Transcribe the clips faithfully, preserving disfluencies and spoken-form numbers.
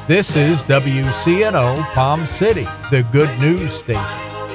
This is W C N O Palm City, the good news station.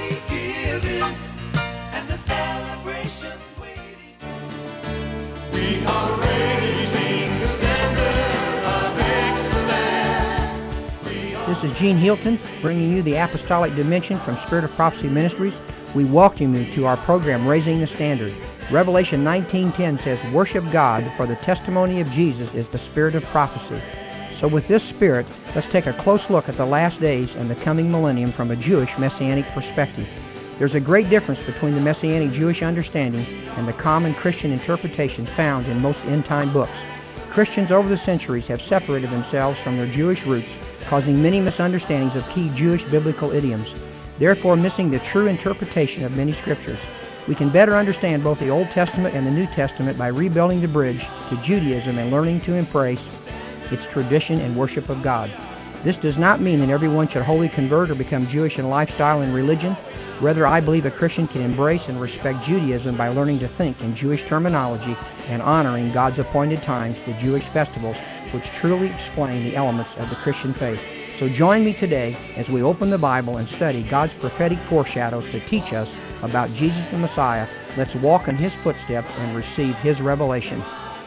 We are raising the standard of excellence. This is Gene Hilton bringing you the Apostolic Dimension from Spirit of Prophecy Ministries. We welcome you to our program, Raising the Standard. Revelation nineteen ten says, "Worship God, for the testimony of Jesus is the spirit of prophecy." So with this spirit, let's take a close look at the last days and the coming millennium from a Jewish Messianic perspective. There's a great difference between the Messianic Jewish understanding and the common Christian interpretation found in most end-time books. Christians over the centuries have separated themselves from their Jewish roots, causing many misunderstandings of key Jewish biblical idioms, therefore missing the true interpretation of many scriptures. We can better understand both the Old Testament and the New Testament by rebuilding the bridge to Judaism and learning to embrace its tradition and worship of God. This does not mean that everyone should wholly convert or become Jewish in lifestyle and religion. Rather, I believe a Christian can embrace and respect Judaism by learning to think in Jewish terminology and honoring God's appointed times, the Jewish festivals, which truly explain the elements of the Christian faith. So join me today as we open the Bible and study God's prophetic foreshadows to teach us about Jesus the Messiah. Let's walk in His footsteps and receive His revelation.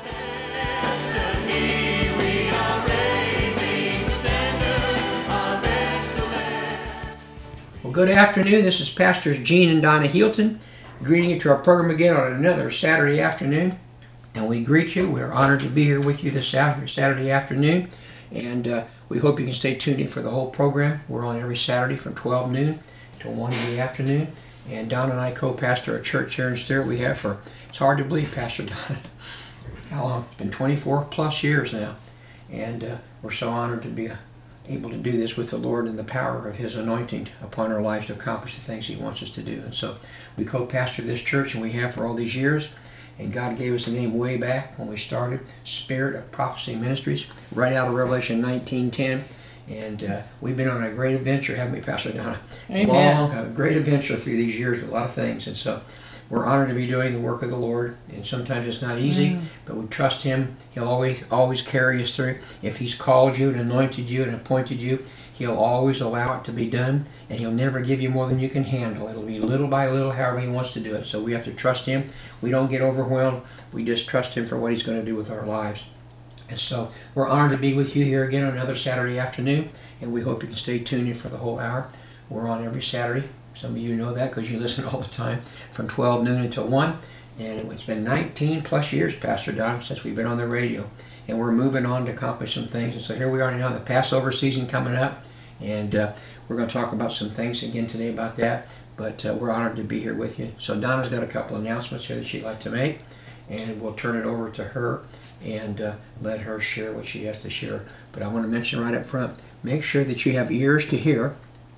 Well, good afternoon. This is Pastors Gene and Donna Hilton, greeting you to our program again on another Saturday afternoon. And we greet you. We're honored to be here with you this Saturday afternoon. And uh, we hope you can stay tuned in for the whole program. We're on every Saturday from twelve noon till one in the afternoon. And Donna and I co-pastor a church here in Stewart. We have for, it's hard to believe, Pastor Donna, how long? It's been twenty-four plus years now. And uh, we're so honored to be uh, able to do this with the Lord and the power of His anointing upon our lives to accomplish the things He wants us to do. And so we co-pastor this church, and we have for all these years. And God gave us a name way back when we started, Spirit of Prophecy Ministries, right out of Revelation nineteen ten. And uh, we've been on a great adventure, haven't we, Pastor Donna? Amen. Long, a great adventure through these years with a lot of things. And so we're honored to be doing the work of the Lord. And sometimes it's not easy, mm. but we trust Him. He'll always always carry us through. If He's called you and anointed you and appointed you, He'll always allow it to be done. And He'll never give you more than you can handle. It'll be little by little, however He wants to do it. So we have to trust Him. We don't get overwhelmed. We just trust Him for what He's going to do with our lives. And so we're honored to be with you here again on another Saturday afternoon. And we hope you can stay tuned in for the whole hour. We're on every Saturday. Some of you know that because you listen all the time from twelve noon until one. And it's been nineteen plus years, Pastor Don, since we've been on the radio. And we're moving on to accomplish some things. And so here we are now, the Passover season coming up. And uh, we're going to talk about some things again today about that. But uh, we're honored to be here with you. So Donna's got a couple of announcements here that she'd like to make. And we'll turn it over to her and uh, let her share what she has to share. But I want to mention right up front, make sure that you have ears to hear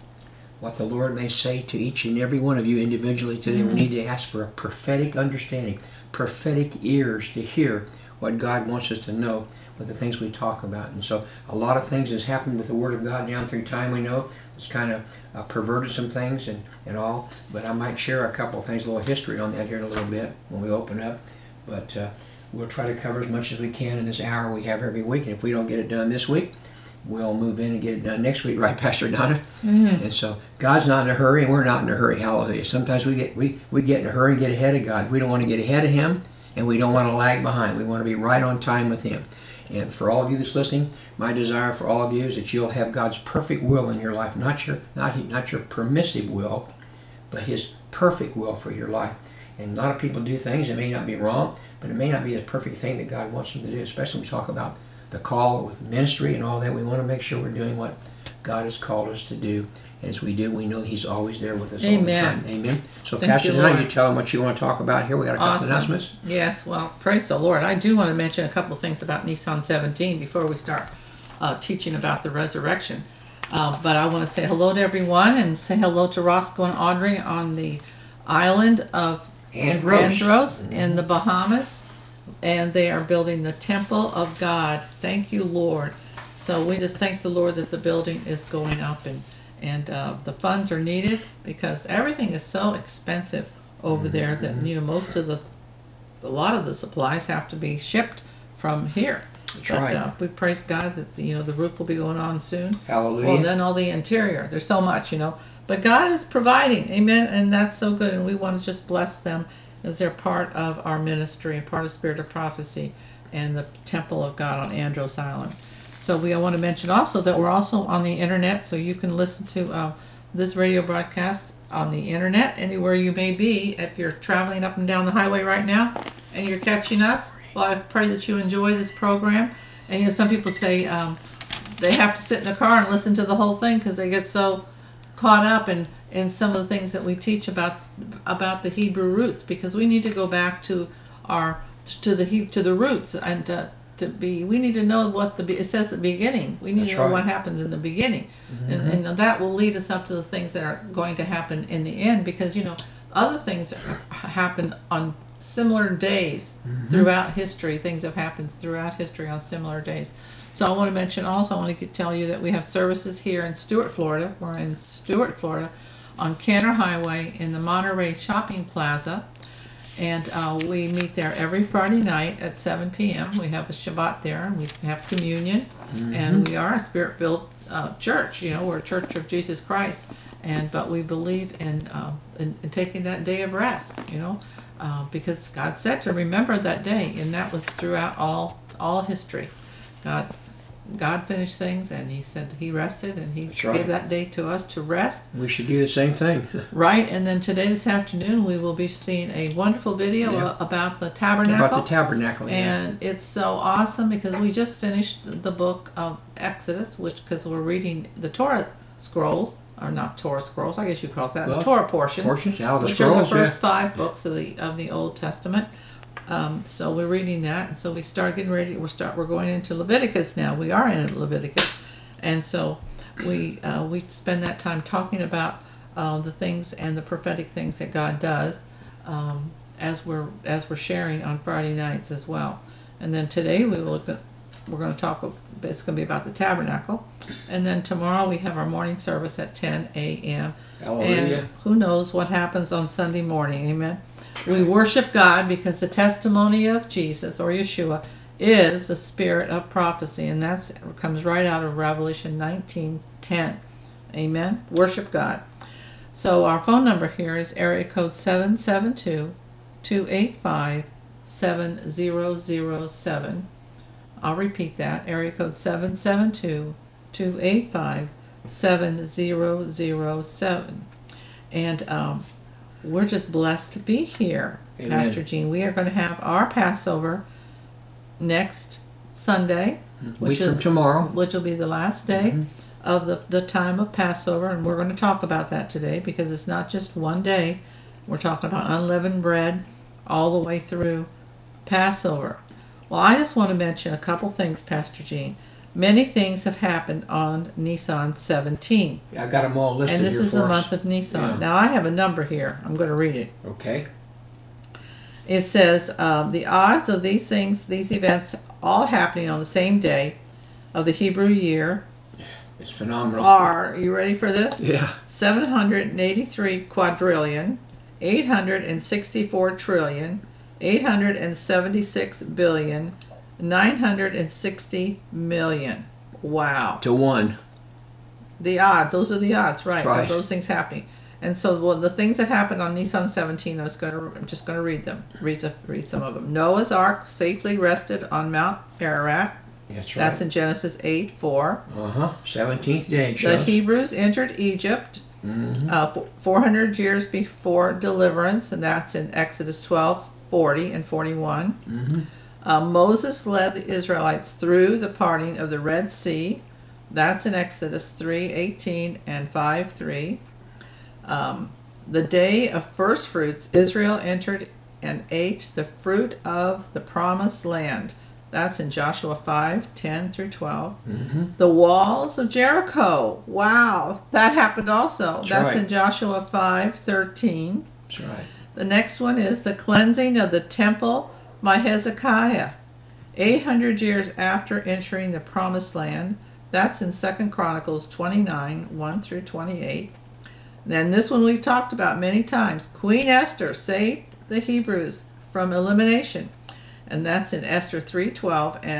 what the Lord may say to each and every one of you individually today. Mm-hmm. We need to ask for a prophetic understanding, prophetic ears to hear what God wants us to know with the things we talk about. And so a lot of things has happened with the Word of God down through time, we know. It's kind of uh, perverted some things and, and all, but I might share a couple of things, a little history on that here in a little bit when we open up. But uh, we'll try to cover as much as we can in this hour we have every week. And if we don't get it done this week, we'll move in and get it done next week, right, Pastor Donna? Mm-hmm. And so God's not in a hurry, and we're not in a hurry. Hallelujah. Sometimes we get we, we get in a hurry and get ahead of God. We don't want to get ahead of Him, and we don't want to lag behind. We want to be right on time with Him. And for all of you that's listening, my desire for all of you is that you'll have God's perfect will in your life, not your not not your permissive will, but His perfect will for your life. And a lot of people do things that may not be wrong, but it may not be the perfect thing that God wants them to do, especially when we talk about the call with ministry and all that. We want to make sure we're doing what God has called us to do. And as we do, we know He's always there with us. Amen. All the time. Amen. So Thank Pastor, you, now Lord. you tell them what you want to talk about here. We got a couple Awesome. announcements. Yes, well, praise the Lord. I do want to mention a couple things about Nissan seventeen before we start uh, teaching about the resurrection. Uh, but I want to say hello to everyone and say hello to Roscoe and Audrey on the island of Andros, Andros in the Bahamas. And they are building the Temple of God. Thank you, Lord. So we just thank the Lord that the building is going up, and and uh, the funds are needed because everything is so expensive over mm-hmm. there that, you know, most of the, a lot of the supplies have to be shipped from here. That's but right. uh, we praise God that you know the roof will be going on soon. Hallelujah. Well, then all the interior. There's so much, you know. But God is providing, amen, and that's so good. And we want to just bless them as they're part of our ministry and part of Spirit of Prophecy and the Temple of God on Andros Island. So we want to mention also that we're also on the internet, so you can listen to uh, this radio broadcast on the internet anywhere you may be. If you're traveling up and down the highway right now and you're catching us, well, I pray that you enjoy this program. And you know, some people say um, they have to sit in the car and listen to the whole thing because they get so caught up in, in some of the things that we teach about about the Hebrew roots, because we need to go back to our to the He- to the roots and to, to be we need to know what the be- it says at the beginning. We need That's to know right. what happens in the beginning, and, and that will lead us up to the things that are going to happen in the end, because you know other things happen on similar days throughout history. Things have happened throughout history on similar days. So I want to mention also, I want to tell you that we have services here in Stuart, Florida. We're in Stuart, Florida, on Canner Highway in the Monterey Shopping Plaza. And uh, we meet there every Friday night at seven p.m. We have a Shabbat there, and we have communion. And we are a Spirit-filled uh, church. You know, we're a Church of Jesus Christ. And but we believe in, uh, in, in taking that day of rest, you know, uh, because God said to remember that day, and that was throughout all all history. God God finished things, and He said He rested, and He That's right. gave that day to us to rest. We should do the same thing. Right, and then today, this afternoon, we will be seeing a wonderful video Yeah. uh, about the tabernacle. About the tabernacle, yeah. And it's so awesome because we just finished the book of Exodus, which because we're reading the Torah scrolls, or not Torah scrolls, I guess you call it that, Well, the Torah portions, portions, yeah, the which are the scrolls, first yeah. five books of the of the Old Testament. Um, so we're reading that, and so we start getting ready. We're start. We're going into Leviticus now. We are in Leviticus, and so we uh, we spend that time talking about uh, the things and the prophetic things that God does, um, as we're as we're sharing on Friday nights as well. And then today we will we're going to talk. It's going to be about the tabernacle, and then tomorrow we have our morning service at ten a.m. Hallelujah. And who knows what happens on Sunday morning? Amen. We worship God because the testimony of Jesus, or Yeshua, is the spirit of prophecy, and that comes right out of Revelation nineteen ten. Amen. Worship God. So our phone number here is area code seven seven two, two eight five, seven zero zero seven. I'll repeat that. Area code seven seven two, two eight five, seven zero zero seven. And um, we're just blessed to be here, Amen. Pastor Gene. We are going to have our Passover next Sunday, which Week is from tomorrow. which will be the last day of the, the time of Passover, and we're going to talk about that today because it's not just one day. We're talking about unleavened bread all the way through Passover. Well, I just want to mention a couple things, Pastor Gene. Many things have happened on Nisan seventeen. I got them all listed And this here is for the us. month of Nisan. Yeah. Now I have a number here. I'm going to read it. Okay. It says um, the odds of these things, these events, all happening on the same day of the Hebrew year It's phenomenal. are. You ready for this? Yeah. Seven hundred eighty-three quadrillion, eight hundred sixty-four trillion, eight hundred seventy-six billion, nine hundred sixty million. Wow. To one. The odds, those are the odds, right? That's right. Of those things happening. And so, well, the things that happened on Nisan seventeen, I was going to, I'm just going to read them, read, the, read some of them. Noah's Ark safely rested on Mount Ararat. That's right. That's in Genesis eight four. Uh-huh. seventeenth day it The shows. Hebrews entered Egypt Mhm. uh, f- four hundred years before deliverance, and that's in Exodus twelve forty and forty-one. Mhm. Uh, Moses led the Israelites through the parting of the Red Sea. That's in Exodus three eighteen and five three. Um, the day of first fruits, Israel entered and ate the fruit of the promised land. That's in Joshua five ten through twelve. Mhm. The walls of Jericho. Wow, that happened also. That's That's right. in Joshua five thirteen. That's right. The next one is the cleansing of the temple by Hezekiah. eight hundred years after entering the promised land. That's in Second Chronicles twenty-nine one through twenty-eight. Then this one we've talked about many times. Queen Esther saved the Hebrews from elimination. And that's in Esther three twelve and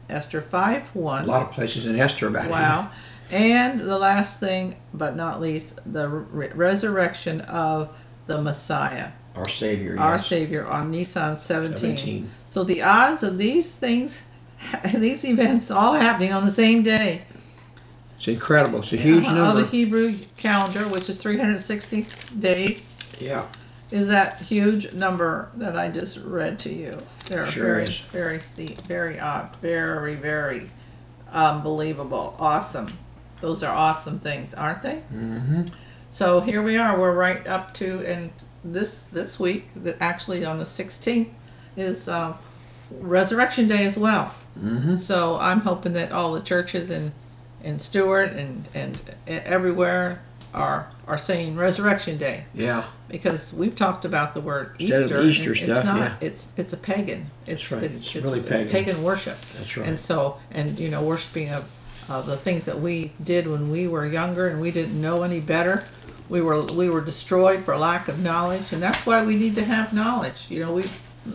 Esther five A one. lot of places in Esther about it. Wow. And the last thing, but not least, the re- resurrection of the Messiah, Our Savior, our yes. Savior, on Nisan seventeen. seventeen. So the odds of these things, these events all happening on the same day. It's incredible. It's a huge Uh, number. Of the Hebrew calendar, which is three hundred sixty days, Yeah, is that huge number that I just read to you. They're Sure very, is. very, the- very odd, very, very unbelievable, awesome. Those are awesome things, aren't they? Mm-hmm. So here we are. We're right up to, and this this week, that actually on the sixteenth, is uh, Resurrection Day as well. Mm-hmm. So I'm hoping that all the churches in in Stewart and and everywhere are are saying Resurrection Day, Yeah, because we've talked about the word Instead of Easter. Easter and stuff, it's not, yeah. It's it's a pagan. It's That's right. It's, It's really pagan. worship. that's right. And so, and you know, worshiping of uh, the things that we did when we were younger and we didn't know any better. We were we were destroyed for lack of knowledge, and that's why we need to have knowledge. You know, we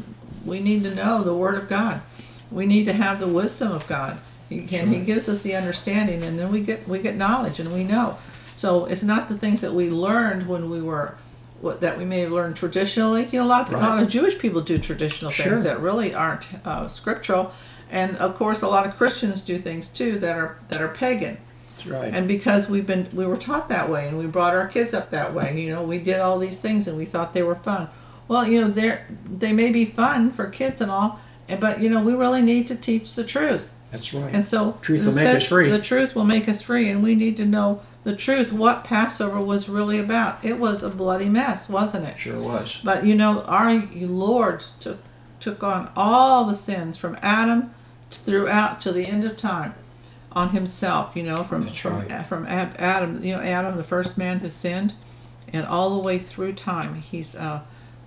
we need to know the Word of God. We need to have the wisdom of God. He can, He gives us the understanding, and then we get we get knowledge, and we know. So it's not the things that we learned when we were what that we may have learned traditionally. You know, a lot of Right. a lot of Jewish people do traditional Sure. things that really aren't uh, scriptural, and of course, a lot of Christians do things too that are that are pagan. That's right. And because we've been we were taught that way, and we brought our kids up that way, you know, we did all these things and we thought they were fun. Well, you know, they're they may be fun for kids and all, and- but you know, we really need to teach the truth. That's right. And so Truth it will make us says free. The truth will make us free, and we need to know the truth, what Passover was really about. It was a bloody mess, wasn't it? Sure was. But you know, our Lord took took on all the sins from Adam throughout to the end of time on himself. You know, from That's from right. from Ab- Adam. You know, Adam, the first man who sinned, and all the way through time, he's uh,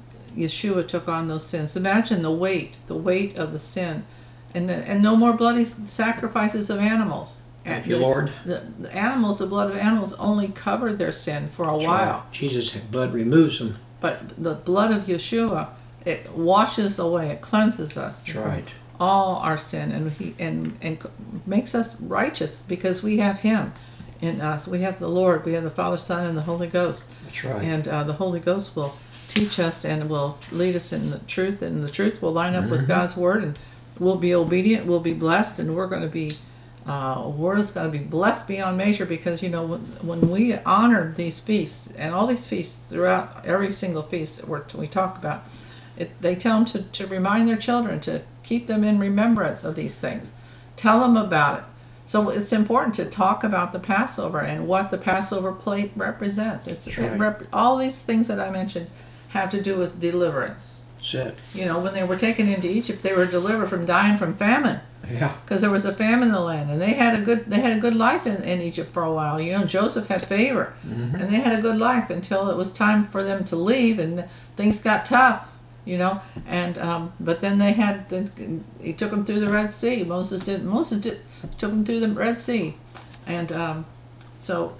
Yeshua took on those sins. Imagine the weight, the weight of the sin, and the, and no more bloody sacrifices of animals. Thank you, The- Lord. The, the animals, the blood of animals, only covered their sin for a That's while. right. Jesus' blood removes them. But the blood of Yeshua, it washes away, it cleanses us That's from right. all our sin, and he and and makes us righteous because we have Him in us. We have the Lord, we have the Father, Son, and the Holy Ghost, That's right. and uh, the Holy Ghost will teach us and will lead us in the truth, and the truth will line up with God's word, and we'll be obedient, we'll be blessed, and we're going to be. Uh, word is going to be blessed beyond measure, because you know when, when we honor these feasts, and all these feasts throughout every single feast we're, we talk about it, they tell them to, to remind their children to keep them in remembrance of these things, tell them about it. So it's important to talk about the Passover and what the Passover plate represents. It's That's it right. rep, all these things that I mentioned have to do with deliverance. That's it. You know, when they were taken into Egypt, they were delivered from dying from famine, Yeah. because there was a famine in the land, and they had a good they had a good life in, in Egypt for a while. You know, Joseph had favor, Mm-hmm. and they had a good life until it was time for them to leave, and things got tough. You know, and um, but then they had the, he took them through the Red Sea. Moses did Moses did, took them through the Red Sea, and um, so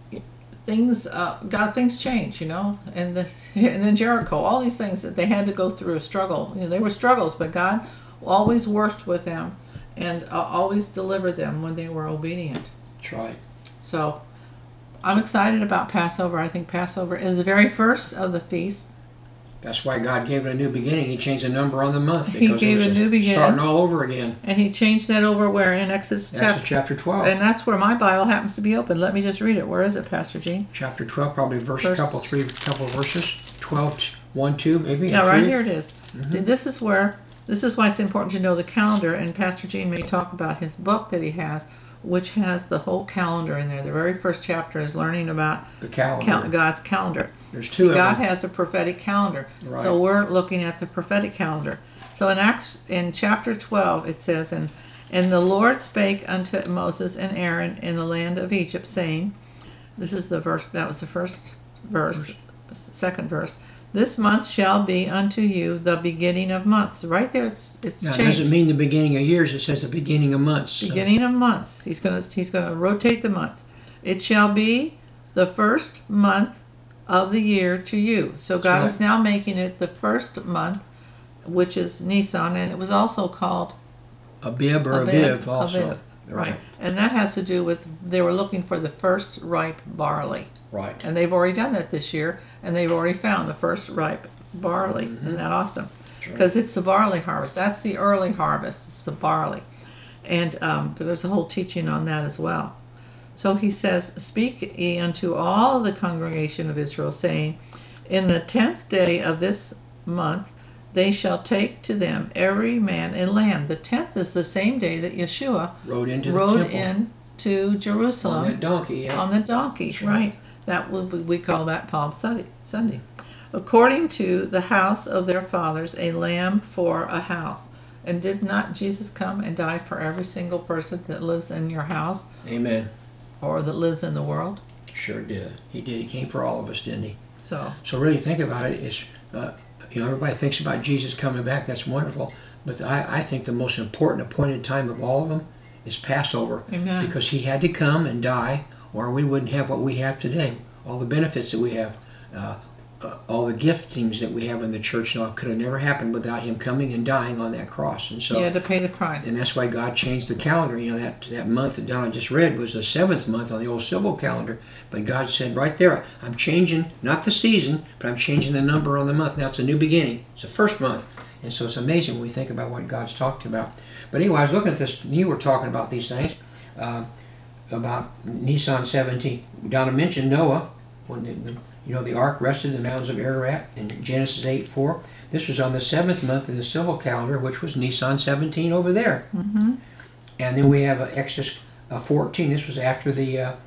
things uh, God things change. You know, and the, and then Jericho, all these things that they had to go through a struggle. You know, they were struggles, but God always worked with them and uh, always delivered them when they were obedient. That's right. So I'm excited about Passover. I think Passover is the very first of the feasts. That's why God gave it a new beginning. He changed the number on the month. He because it gave was a new beginning. Starting all over again. And he changed that over where in Exodus That's chapter, chapter twelve. and that's where my Bible happens to be open. Let me just read it. Where is it, Pastor Gene? Chapter twelve, probably verse, Verse- couple, three, couple verses. twelve, one, two, maybe. Yeah, and right three. here it is. See, this is where this is why it's important to know the calendar. And Pastor Gene may talk about his book that he has, which has the whole calendar in there. The very first chapter is learning about The calendar. count God's calendar. There's See, two of God them. has a prophetic calendar. Right. So we're looking at the prophetic calendar. So in Acts, in chapter twelve, it says, and, and the Lord spake unto Moses and Aaron in the land of Egypt, saying, this is the verse, that was the first verse, second verse, this month shall be unto you the beginning of months. Right there, it's, it's Now, it changed. doesn't mean the beginning of years. It says the beginning of months. So Beginning of months. He's gonna he's gonna rotate the months. It shall be the first month of the year to you. So God right. is now making it the first month, which is Nisan, and it was also called Abib or Aviv, Aviv also. Aviv, right. And that has to do with they were looking for the first ripe barley. Right. And they've already done that this year, and they've already found the first ripe barley. Mm-hmm. Isn't that awesome? Because it's the barley harvest. That's the early harvest. It's the barley. And um, there's a whole teaching on that as well. So he says, "Speak ye unto all the congregation of Israel, saying, in the tenth day of this month they shall take to them every man a lamb." The tenth is the same day that Yeshua Rode into rode the temple. in to Jerusalem On that donkey, yeah. on the donkey, right? That would be, we call that Palm Sunday. Sunday, according to the house of their fathers, a lamb for a house. And did not Jesus come and die for every single person that lives in your house Amen. or that lives in the world? Sure did. He did. He came for all of us, didn't he? So So really think about it. It's, uh, you know, everybody thinks about Jesus coming back. That's wonderful. But I, I think the most important appointed time of all of them is Passover. Amen. Because he had to come and die, or we wouldn't have what we have today. All the benefits that we have, uh, uh, all the giftings that we have in the church now could have never happened without him coming and dying on that cross. And so, he had to pay the price. and that's why God changed the calendar. You know, that that month that Donna just read was the seventh month on the old civil calendar. But God said right there, I'm changing, not the season, but I'm changing the number on the month. Now it's a new beginning. It's the first month. And so it's amazing when we think about what God's talked about. But anyway, I was looking at this, and you were talking about these things, uh, about Nisan seventeen. Donna mentioned Noah, when the, you know, the ark rested in the mountains of Ararat in Genesis eight four. This was on the seventh month in the civil calendar, which was Nisan seventeen over there. Mm-hmm. And then we have uh, Exodus uh, fourteen. This was after the uh,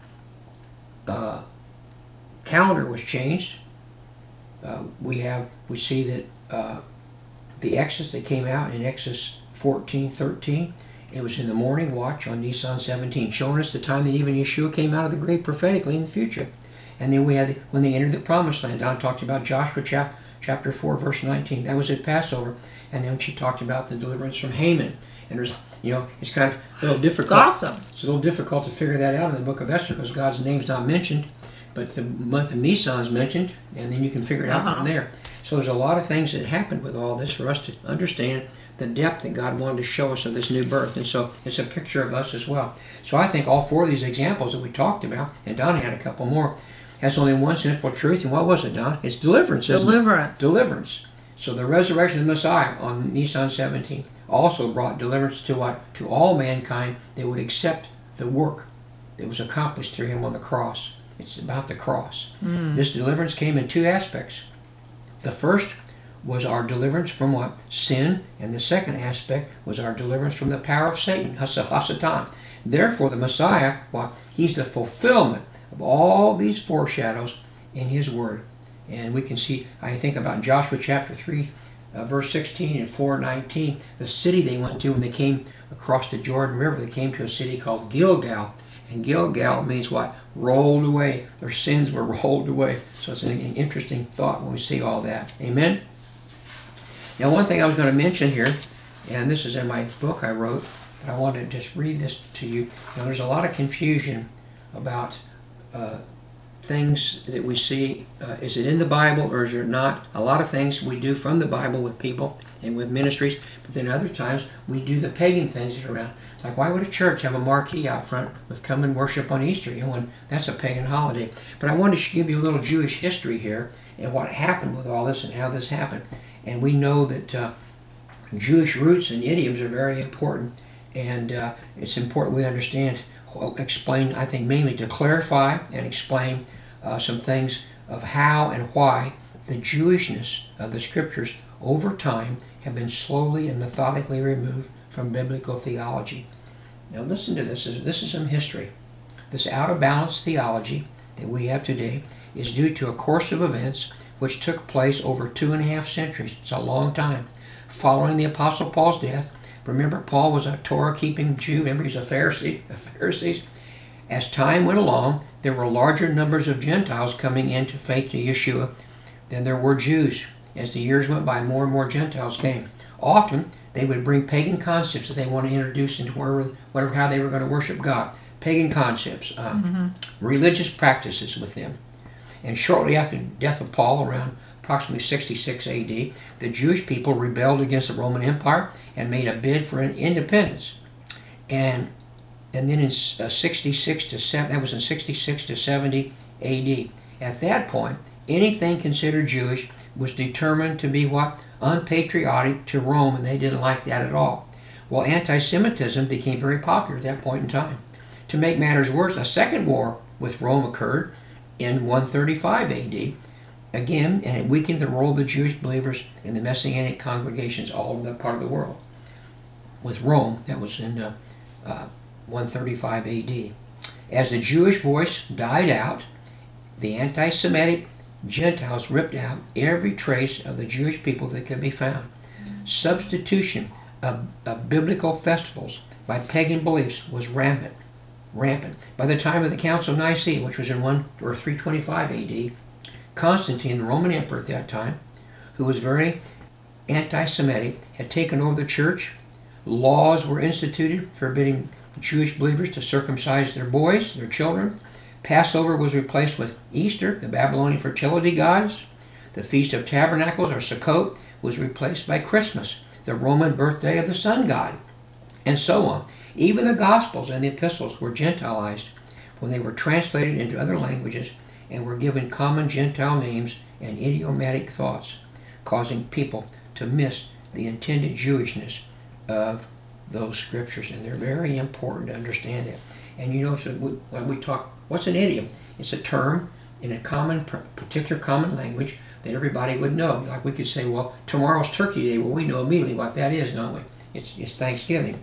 uh, calendar was changed. Uh, we have we see that uh, the Exodus that came out in Exodus fourteen thirteen. It was in the morning watch on Nisan seventeen, showing us the time that even Yeshua came out of the grave prophetically in the future. And then we had the, when they entered the Promised Land. Don talked about Joshua chap, chapter four, verse nineteen. That was at Passover. And then she talked about the deliverance from Haman. And there's, you know, it's kind of a little difficult. It's awesome. It's a little difficult to figure that out in the book of Esther because God's name's not mentioned, but the month of Nisan is mentioned, and then you can figure it out Uh-huh. from there. So there's a lot of things that happened with all this for us to understand the depth that God wanted to show us of this new birth. And so it's a picture of us as well. So I think all four of these examples that we talked about, and Don had a couple more, has only one simple truth. And what was it, Don? It's deliverance, isn't it? Deliverance. Deliverance. So the resurrection of the Messiah on Nisan seventeen also brought deliverance to what? To all mankind that would accept the work that was accomplished through him on the cross. It's about the cross. Mm. This deliverance came in two aspects. The first was our deliverance from what? Sin. And the second aspect was our deliverance from the power of Satan, Hasatan. Therefore, the Messiah, what? He's the fulfillment of all these foreshadows in his word. And we can see, I think about Joshua chapter three, uh, verse sixteen and four nineteen, the city they went to when they came across the Jordan River. They came to a city called Gilgal. And Gilgal means what? Rolled away. Their sins were rolled away. So it's an, an interesting thought when we see all that. Amen? Now, one thing I was going to mention here, and this is in my book I wrote, but I wanted to just read this to you. You know, there's a lot of confusion about uh, things that we see. Uh, is it in the Bible or is it not? A lot of things we do from the Bible with people and with ministries, but then other times we do the pagan things that are around. Like, why would a church have a marquee out front with come and worship on Easter? You know, and that's a pagan holiday. But I wanted to give you a little Jewish history here and what happened with all this and how this happened. And we know that uh, Jewish roots and idioms are very important. And uh, it's important we understand, explain, I think, mainly to clarify and explain uh, some things of how and why the Jewishness of the Scriptures over time have been slowly and methodically removed from biblical theology. Now listen to this. This is some history. This out-of-balance theology that we have today is due to a course of events which took place over two and a half centuries. It's a long time. Following the Apostle Paul's death, remember Paul was a Torah-keeping Jew. Remember he's a Pharisee. A Pharisee. As time went along, there were larger numbers of Gentiles coming into faith to Yeshua than there were Jews. As the years went by, more and more Gentiles came. Often, they would bring pagan concepts that they want to introduce into whatever, whatever how they were going to worship God. Pagan concepts, um, mm-hmm. religious practices with them. And shortly after the death of Paul, around approximately sixty-six A D, the Jewish people rebelled against the Roman Empire and made a bid for independence. And and then in uh, sixty-six to seven, that was in sixty-six to seventy A D. At that point, anything considered Jewish was determined to be what? Unpatriotic to Rome, and they didn't like that at all. Well, anti-Semitism became very popular at that point in time. To make matters worse, a second war with Rome occurred in one thirty-five A D, again, and it weakened the role of the Jewish believers in the Messianic congregations all over that part of the world. With Rome, that was in uh, uh, one thirty-five A D. As the Jewish voice died out, the anti-Semitic Gentiles ripped out every trace of the Jewish people that could be found. Substitution of, of biblical festivals by pagan beliefs was rampant. Rampant. By the time of the Council of Nicaea, which was in one or three twenty-five A D, Constantine, the Roman emperor at that time, who was very anti-Semitic, had taken over the church. Laws were instituted forbidding Jewish believers to circumcise their boys, their children. Passover was replaced with Easter, the Babylonian fertility goddess. The Feast of Tabernacles, or Sukkot, was replaced by Christmas, the Roman birthday of the sun god, and so on. Even the Gospels and the Epistles were Gentilized when they were translated into other languages and were given common Gentile names and idiomatic thoughts, causing people to miss the intended Jewishness of those scriptures. And they're very important to understand that. And you know, so we, when we talk, what's an idiom? It's a term in a common, particular common language that everybody would know. Like we could say, well, tomorrow's Turkey Day. Well, we know immediately what that is, don't we? It's, it's Thanksgiving.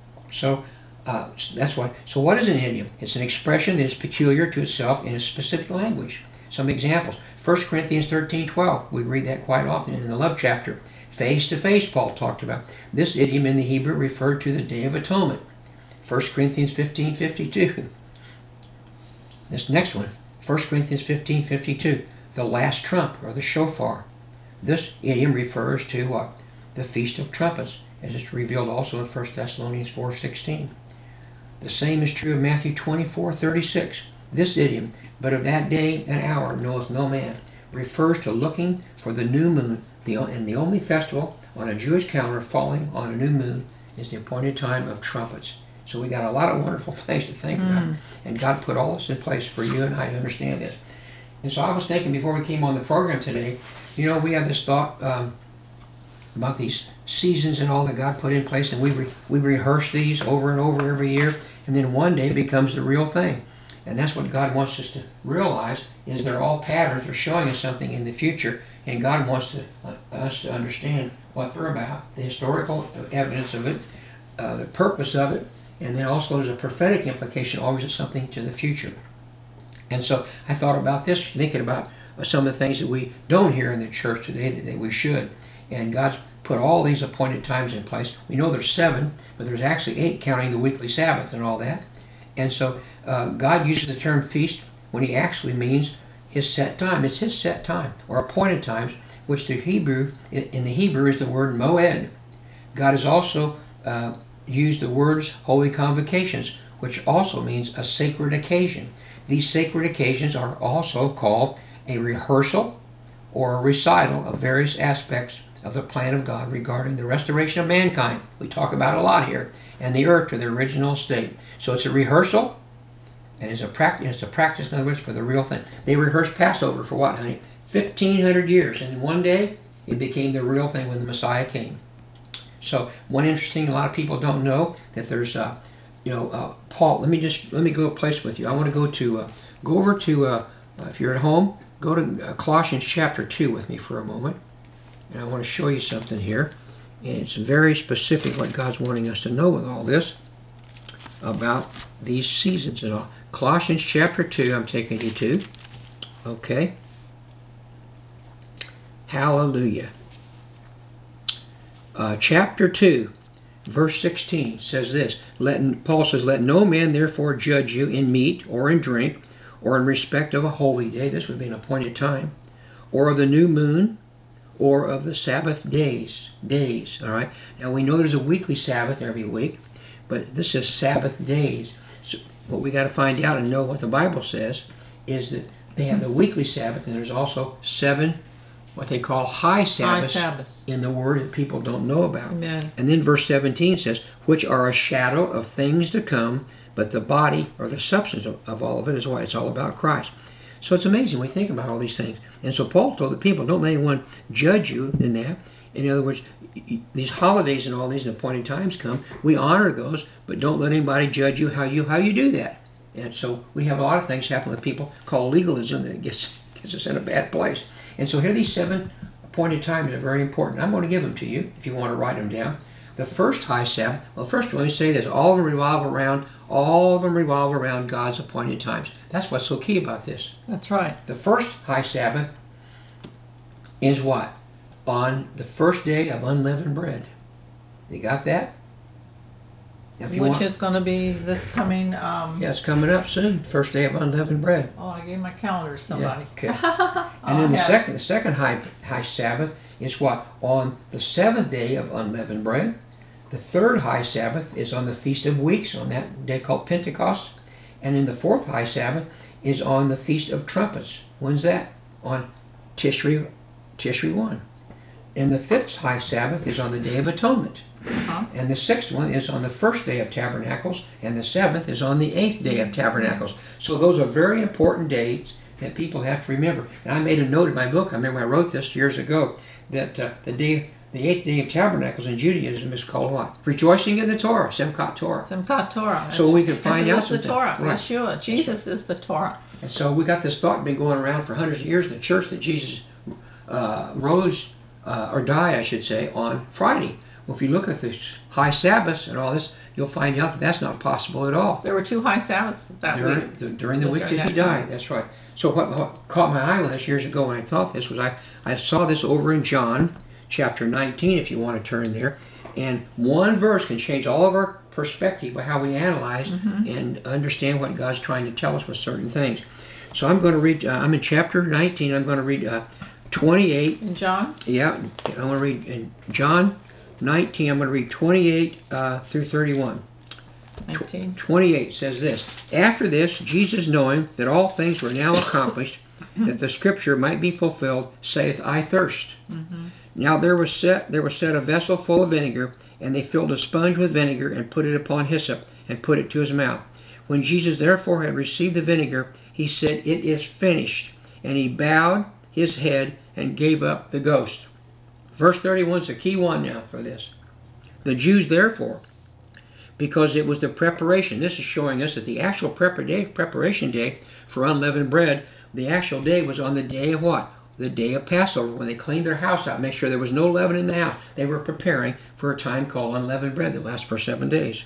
So uh, that's what. So what is an idiom? It's an expression that is peculiar to itself in a specific language. Some examples. First Corinthians thirteen twelve. We read that quite often in the love chapter. Face to face, Paul talked about. This idiom in the Hebrew referred to the Day of Atonement. First Corinthians fifteen fifty-two. This next one, First Corinthians fifteen fifty-two, the last trump, or the shofar. This idiom refers to uh, the Feast of Trumpets, as it's revealed also in First Thessalonians four sixteen. The same is true of Matthew twenty-four thirty-six. This idiom, but of that day and hour knoweth no man, refers to looking for the new moon, the, and the only festival on a Jewish calendar falling on a new moon is the appointed time of trumpets. So we got a lot of wonderful things to think mm. about, and God put all this in place for you and I to understand this. And so I was thinking before we came on the program today, you know, we have this thought um, about these seasons and all that God put in place, and we re we rehearse these over and over every year, and then one day it becomes the real thing. And that's what God wants us to realize, is they're all patterns. They're showing us something in the future, and God wants to, uh, us to understand what they're about, the historical evidence of it, uh, the purpose of it, and then also there's a prophetic implication, always of something to the future. And so I thought about this, thinking about some of the things that we don't hear in the church today that, that we should. And God's put all these appointed times in place. We know there's seven, but there's actually eight counting the weekly Sabbath and all that. And so uh, God uses the term feast when he actually means his set time. It's his set time, or appointed times, which the Hebrew, in the Hebrew is the word moed. God has also uh, used the words holy convocations, which also means a sacred occasion. These sacred occasions are also called a rehearsal or a recital of various aspects of the plan of God regarding the restoration of mankind. We talk about it a lot here, and the earth to the original state. So it's a rehearsal, and it's a practice. It's a practice, in other words, for the real thing. They rehearsed Passover for what, honey? fifteen hundred years, and one day it became the real thing when the Messiah came. So one interesting, a lot of people don't know that there's, uh, you know, uh, Paul. Let me just let me go a place with you. I want to go to uh, go over to uh, uh, if you're at home, go to uh, Colossians chapter two with me for a moment, and I want to show you something here. And it's very specific what God's wanting us to know with all this about these seasons and all. Colossians chapter two, I'm taking you to. Okay. Hallelujah. Uh, chapter two, verse sixteen says this. Let, Paul says, let no man therefore judge you in meat or in drink or in respect of a holy day. This would be an appointed time. Or of the new moon, or of the Sabbath days. Days, all right? Now we know there's a weekly Sabbath every week, but this is Sabbath days. So what we got to find out and know what the Bible says is that they have the weekly Sabbath, and there's also seven what they call high Sabbaths, High Sabbaths. in the Word that people don't know about. Amen. And then verse seventeen says, which are a shadow of things to come, but the body or the substance of, of all of it is what? It's all about Christ. So it's amazing when we think about all these things. And so Paul told the people, don't let anyone judge you in that. In other words, these holidays and all these appointed times come, we honor those, but don't let anybody judge you how you how you do that. And so we have a lot of things happen with people called legalism that gets, gets us in a bad place. And so here are these seven appointed times are very important. I'm going to give them to you if you want to write them down. The first high Sabbath, well, first let me say this, all of them revolve around, all of them revolve around God's appointed times. That's what's so key about this. That's right. The first high Sabbath is what? On the first day of unleavened bread. You got that? If you Which want, is going to be this coming. Um, yeah, it's coming up soon. First day of unleavened bread. Oh, I gave my calendar to somebody. Yeah, okay. And then the yeah. second, the second high high Sabbath is what? On the seventh day of unleavened bread. The third high Sabbath is on the Feast of Weeks, on that day called Pentecost. And then the fourth high Sabbath is on the Feast of Trumpets. When's that? On Tishri, Tishri one. And the fifth high Sabbath is on the Day of Atonement. Uh-huh. And the sixth one is on the first day of Tabernacles, and the seventh is on the eighth day of Tabernacles. So those are very important dates that people have to remember. And I made a note in my book, I remember I wrote this years ago, that uh, the day, the eighth day of Tabernacles in Judaism is called what? Rejoicing in the Torah, Simchat Torah. Simchat Torah. So we can find and out it's the something. Torah. Right. Yeshua. Jesus is the Torah. And so we got this thought been going around for hundreds of years in the church that Jesus uh, rose, uh, or died, I should say, on Friday. Well, if you look at the high Sabbaths and all this, you'll find out that that's not possible at all. There were two high Sabbaths that During week. the, during the week During that he that time. died, that's right. So what, what caught my eye with this years ago when I thought this was I, I saw this over in John chapter nineteen, if you want to turn there. And one verse can change all of our perspective of how we analyze Mm-hmm. and understand what God's trying to tell us with certain things. So I'm going to read, uh, I'm in chapter nineteen, I'm going to read uh, twenty-eight. And John? Yeah, I'm going to read in John nineteen, I'm going to read twenty-eight uh, through thirty-one. nineteen. twenty-eight says this, after this, Jesus, knowing that all things were now accomplished, that the scripture might be fulfilled, saith, I thirst. Mm-hmm. Now there was set there was set a vessel full of vinegar, and they filled a sponge with vinegar, and put it upon hyssop, and put it to his mouth. When Jesus therefore had received the vinegar, he said, it is finished. And he bowed his head and gave up the ghost. Verse thirty-one is the key one now for this. The Jews therefore, because it was the preparation, this is showing us that the actual prepar day, preparation day for unleavened bread, the actual day was on the day of what? The day of Passover, when they cleaned their house out, make sure there was no leaven in the house. They were preparing for a time called unleavened bread that lasts for seven days.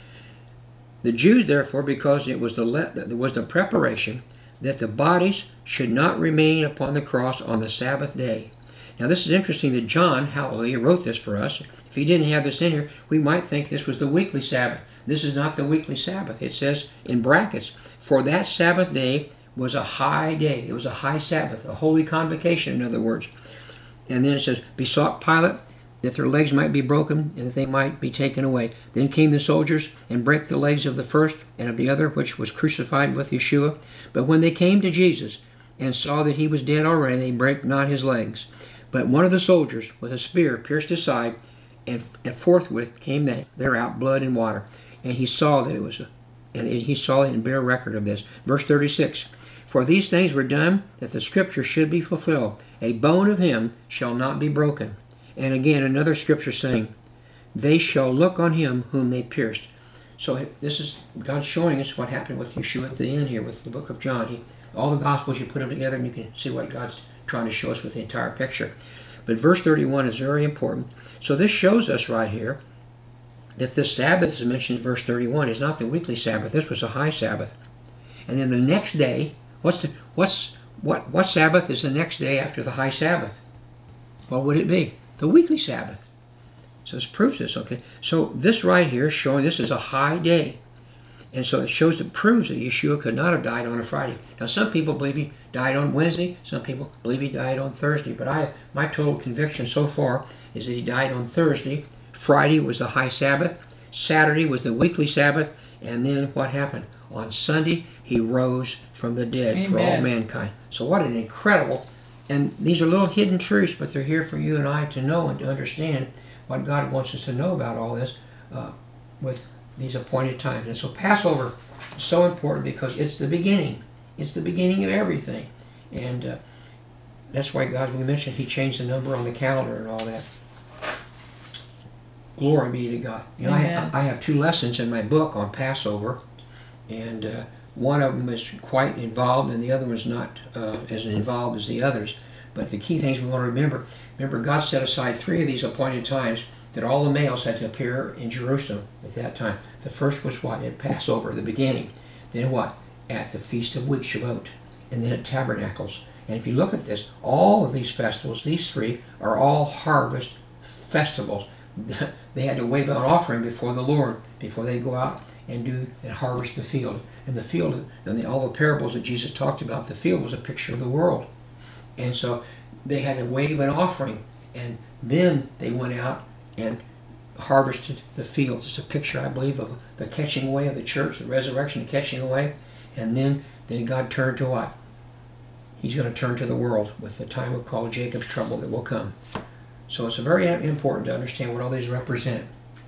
The Jews, therefore, because it was the le it was the preparation that the bodies should not remain upon the cross on the Sabbath day. Now this is interesting that John, hallelujah, wrote this for us. If he didn't have this in here, we might think this was the weekly Sabbath. This is not the weekly Sabbath. It says in brackets, for that Sabbath day was a high day. It was a high Sabbath, a holy convocation, in other words. And then it says, besought Pilate that their legs might be broken and that they might be taken away. Then came the soldiers and brake the legs of the first and of the other, which was crucified with Yeshua. But when they came to Jesus and saw that he was dead already, they brake not his legs. But one of the soldiers with a spear pierced his side, and, and forthwith came they, there out blood and water. And he saw that it was, a, and he saw it and bare record of this. Verse thirty-six. For these things were done that the scripture should be fulfilled. A bone of him shall not be broken. And again, another scripture saying, they shall look on him whom they pierced. So this is God showing us what happened with Yeshua at the end here with the book of John. He, all the Gospels, you put them together and you can see what God's trying to show us with the entire picture. But verse thirty-one is very important. So this shows us right here that this Sabbath is mentioned in verse thirty-one is not the weekly Sabbath. This was a high Sabbath. And then the next day, what's the what's what what Sabbath is the next day after the high Sabbath? What would it be? The weekly Sabbath. So this proves this, okay? So this right here is showing this is a high day. And so it shows, it proves that Yeshua could not have died on a Friday. Now some people believe he died on Wednesday. Some people believe he died on Thursday. But I, my total conviction so far is that he died on Thursday. Friday was the high Sabbath. Saturday was the weekly Sabbath. And then what happened? On Sunday, he rose from the dead. Amen. For all mankind. So what an incredible And these are little hidden truths, but they're here for you and I to know and to understand what God wants us to know about all this uh, with these appointed times. And so Passover is so important because it's the beginning. It's the beginning of everything. And uh, that's why God, we mentioned, He changed the number on the calendar and all that. Glory be to God. You know, I, I have two lessons in my book on Passover, and uh, one of them is quite involved, and the other one's not uh, as involved as the others. But the key things we want to remember, remember God set aside three of these appointed times that all the males had to appear in Jerusalem at that time. The first was what? At Passover, the beginning. Then what? At the Feast of Weeks, Shavuot. And then at Tabernacles. And if you look at this, all of these festivals, these three, are all harvest festivals. They had to wave an offering before the Lord, before they go out and do and harvest the field. And the field, and the, all the parables that Jesus talked about, the field was a picture of the world. And so they had to wave an offering, and then they went out and harvested the field. It's a picture, I believe, of the catching away of the church, the resurrection, the catching away. And then, then God turned to what? He's going to turn to the world with the time we'll call Jacob's trouble that will come. So it's very important to understand what all these represent.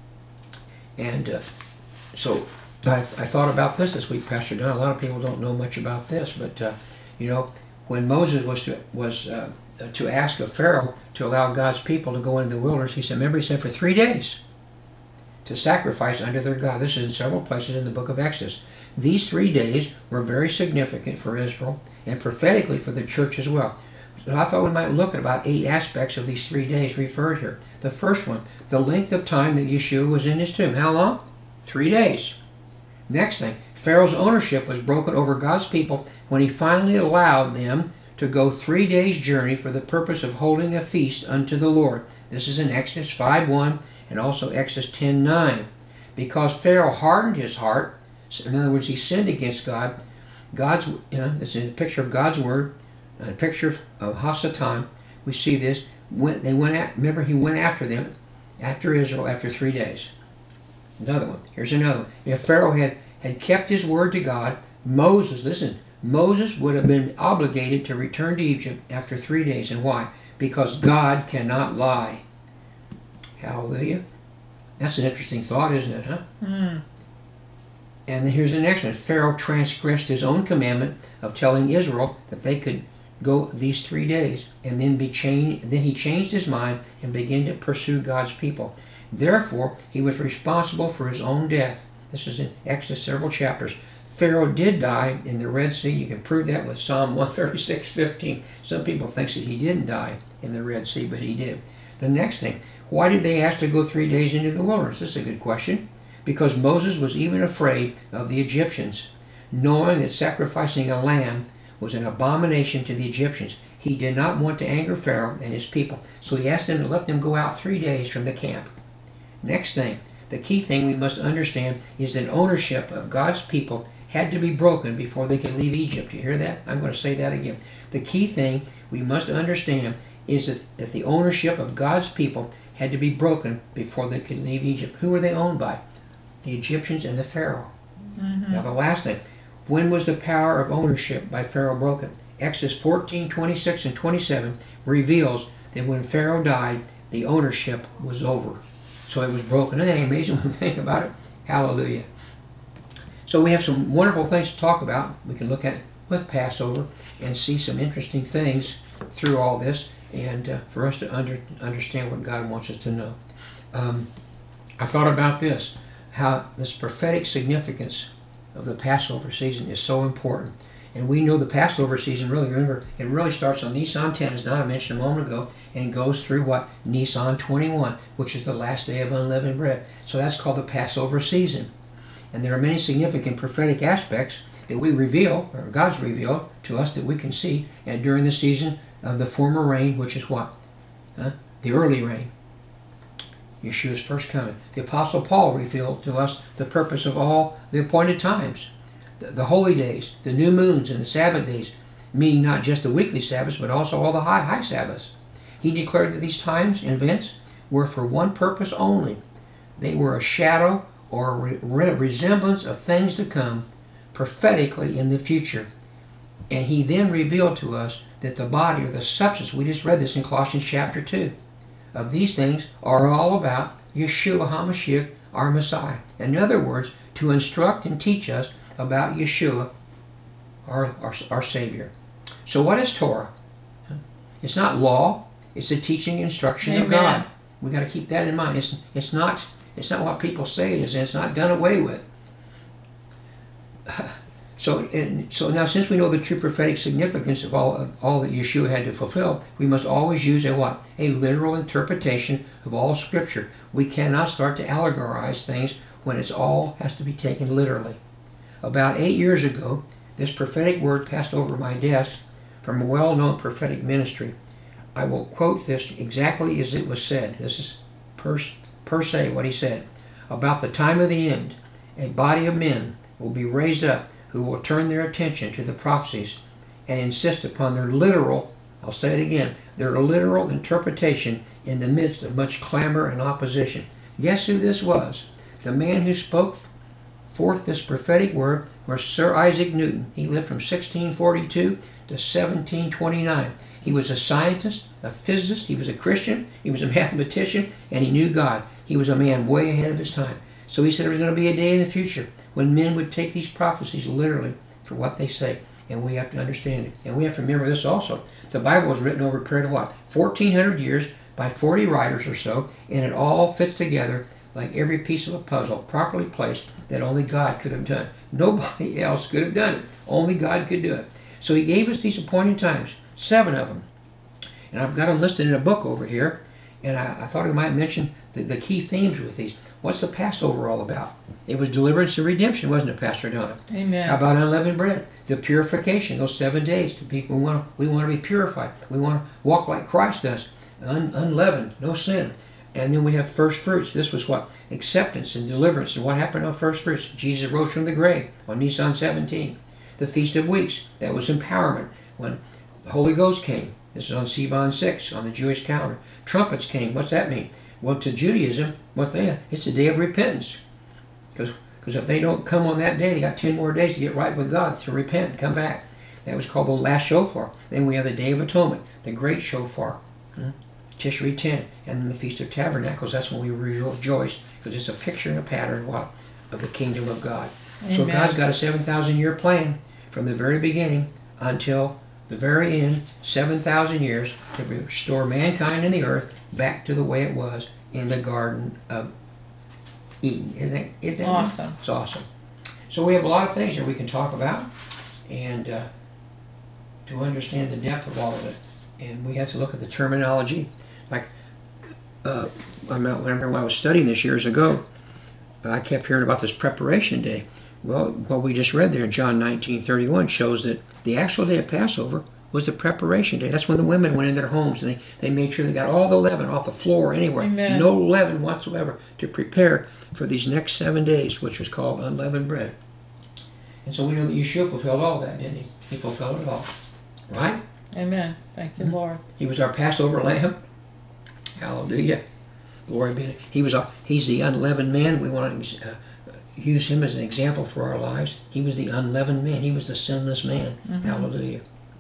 And uh, so I, I thought about this this week, Pastor Don. A lot of people don't know much about this, but uh, you know, when Moses was to was uh, to ask of Pharaoh to allow God's people to go into the wilderness, he said, remember, he said for three days to sacrifice unto their God. This is in several places in the book of Exodus. These three days were very significant for Israel and prophetically for the church as well. So I thought we might look at about eight aspects of these three days referred here. The first one, the length of time that Yeshua was in his tomb. How long? Three days. Next thing, Pharaoh's ownership was broken over God's people when he finally allowed them to go three days' journey for the purpose of holding a feast unto the Lord. This is in Exodus five one and also Exodus ten nine. Because Pharaoh hardened his heart, in other words, he sinned against God, God's, you know, it's a picture of God's word, a picture of, of Hasatan. We see this. When they went at, remember, he went after them, after Israel, after three days. Another one. Here's another one. If Pharaoh had, had kept his word to God, Moses, listen, Moses would have been obligated to return to Egypt after three days. And why? Because God cannot lie. Hallelujah. That's an interesting thought, isn't it, huh? Mm. And then here's the next one. Pharaoh transgressed his own commandment of telling Israel that they could go these three days, and then be changed. Then he changed his mind and began to pursue God's people. Therefore, he was responsible for his own death. This is in Exodus, several chapters. Pharaoh did die in the Red Sea. You can prove that with Psalm one thirty-six fifteen. Some people think that he didn't die in the Red Sea, but he did. The next thing, why did they ask to go three days into the wilderness? This is a good question. Because Moses was even afraid of the Egyptians, knowing that sacrificing a lamb was an abomination to the Egyptians. He did not want to anger Pharaoh and his people, so he asked them to let them go out three days from the camp. Next thing, the key thing we must understand is that ownership of God's people had to be broken before they could leave Egypt. You hear that? I'm going to say that again. The key thing we must understand is that, that the ownership of God's people had to be broken before they could leave Egypt. Who were they owned by? The Egyptians and the Pharaoh. Mm-hmm. Now the last thing, when was the power of ownership by Pharaoh broken? Exodus fourteen, twenty-six and twenty-seven reveals that when Pharaoh died, the ownership was over. So it was broken. Isn't that amazing when you think about it? Hallelujah. So we have some wonderful things to talk about. We can look at with Passover and see some interesting things through all this, and uh, for us to under, understand what God wants us to know. Um, I thought about this, how this prophetic significance of the Passover season is so important. And we know the Passover season, really, remember, it really starts on Nisan ten, as Donna mentioned a moment ago, and goes through what? Nisan twenty-one, which is the last day of unleavened bread. So that's called the Passover season. And there are many significant prophetic aspects that we reveal, or God's revealed to us, that we can see and during the season of the former rain, which is what? Huh? The early rain. Yeshua's first coming. The Apostle Paul revealed to us the purpose of all the appointed times, the, the holy days, the new moons, and the Sabbath days, meaning not just the weekly Sabbaths, but also all the high, high Sabbaths. He declared that these times and events were for one purpose only. They were a shadow or a re- re- resemblance of things to come prophetically in the future. And he then revealed to us that that the body or the substance, we just read this in Colossians chapter two, of these things are all about Yeshua HaMashiach, our Messiah. In other words, to instruct and teach us about Yeshua, our, our, our Savior. So what is Torah? It's not law, it's the teaching and instruction Amen. of God. We got to keep that in mind. It's, it's, not, it's not what people say it is, and it's not done away with. So, and, so now since we know the true prophetic significance of all, of all that Yeshua had to fulfill, we must always use a what? A literal interpretation of all Scripture. We cannot start to allegorize things when it's all has to be taken literally. About eight years ago, this prophetic word passed over my desk from a well-known prophetic ministry. I will quote this exactly as it was said. This is per, per se what he said. About the time of the end, a body of men will be raised up who will turn their attention to the prophecies and insist upon their literal, I'll say it again, their literal interpretation in the midst of much clamor and opposition. Guess who this was? The man who spoke forth this prophetic word was Sir Isaac Newton. He lived from sixteen forty-two to seventeen twenty-nine. He was a scientist, a physicist, he was a Christian, he was a mathematician, and he knew God. He was a man way ahead of his time. So he said there was going to be a day in the future when men would take these prophecies literally for what they say. And we have to understand it. And we have to remember this also. The Bible was written over a period of what? fourteen hundred years by forty writers or so, and it all fits together like every piece of a puzzle, properly placed, that only God could have done. Nobody else could have done it. Only God could do it. So he gave us these appointed times, seven of them. And I've got them listed in a book over here, and I, I thought I might mention the, the key themes with these. What's the Passover all about? It was deliverance and redemption, wasn't it, Pastor Donna? Amen. How about unleavened bread? The purification, those seven days. To people, we want to, we want to be purified. We want to walk like Christ does, un, unleavened, no sin. And then we have first fruits. This was what? Acceptance and deliverance. And what happened on first fruits? Jesus rose from the grave on Nisan seventeen. The Feast of Weeks, that was empowerment. When the Holy Ghost came, this is on Sivan six, on the Jewish calendar. Trumpets came. What's that mean? Well, to Judaism, what they it's a day of repentance. Because if they don't come on that day, they got ten more days to get right with God, to repent and come back. That was called the last shofar. Then we have the Day of Atonement, the great shofar, hmm? Tishri ten. And then the Feast of Tabernacles, that's when we rejoice, because it's a picture and a pattern what, of the kingdom of God. Amen. So God's got a seven thousand year plan from the very beginning until the very end, seven thousand years, to restore mankind and the earth back to the way it was in the Garden of Eden. Isn't that, isn't that awesome? It's awesome. So we have a lot of things that we can talk about, and uh, to understand the depth of all of it. And we have to look at the terminology. Like, uh, I remember when I was studying this years ago, I kept hearing about this preparation day. Well, what we just read there in John nineteen thirty-one shows that the actual day of Passover was the preparation day. That's when the women went in their homes and they, they made sure they got all the leaven off the floor anywhere. Amen. No leaven whatsoever, to prepare for these next seven days, which was called unleavened bread. And so we know that Yeshua fulfilled all that, didn't he? He fulfilled it all. Right? Amen. Thank you, Lord. He was our Passover lamb. Hallelujah. Glory be to him. He was our, he's the unleavened man. We want to uh, use him as an example for our lives. He was the unleavened man. He was the sinless man. Mm-hmm. Hallelujah.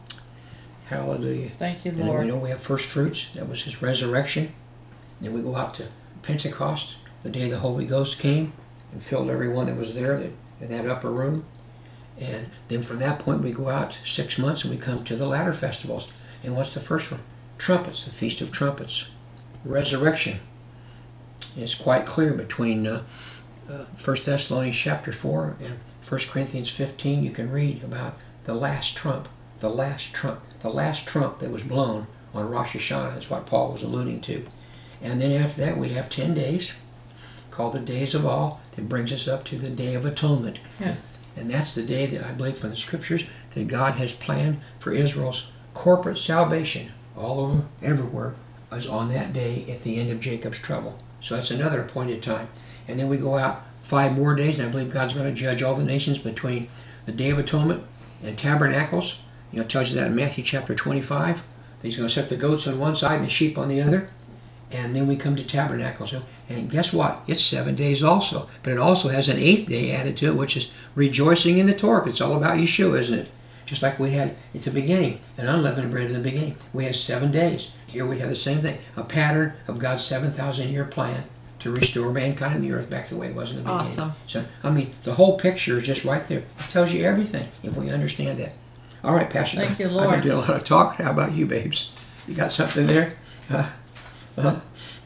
Hallelujah. Thank you, And then Lord. we know we have first fruits. That was his resurrection. Then we go out to Pentecost, the day the Holy Ghost came and filled everyone that was there in that upper room. And then from that point we go out six months and we come to the latter festivals. And what's the first one? Trumpets, the Feast of Trumpets. Resurrection. And it's quite clear between uh, uh, First Thessalonians chapter four and First Corinthians fifteen. You can read about the last trump. The last trump. The last trump that was blown on Rosh Hashanah. That's what Paul was alluding to. And then after that we have ten days called the Days of Awe that brings us up to the Day of Atonement. Yes. And that's the day that I believe from the Scriptures that God has planned for Israel's corporate salvation all over, everywhere, is on that day at the end of Jacob's trouble. So that's another appointed time. And then we go out five more days, and I believe God's going to judge all the nations between the Day of Atonement and Tabernacles. You know, it tells you that in Matthew chapter twenty-five. He's going to set the goats on one side and the sheep on the other. And then we come to Tabernacles. And guess what? It's seven days also. But it also has an eighth day added to it, which is rejoicing in the Torah. It's all about Yeshua, isn't it? Just like we had at the beginning, an unleavened bread in the beginning. We had seven days. Here we have the same thing, a pattern of God's seven thousand year plan to restore mankind and the earth back the way it was in the beginning. Awesome. So, I mean, the whole picture is just right there. It tells you everything if we understand that. All right, Pastor. Thank you, I've Lord. been doing a lot of talking. How about you, babes? You got something there? Uh, uh,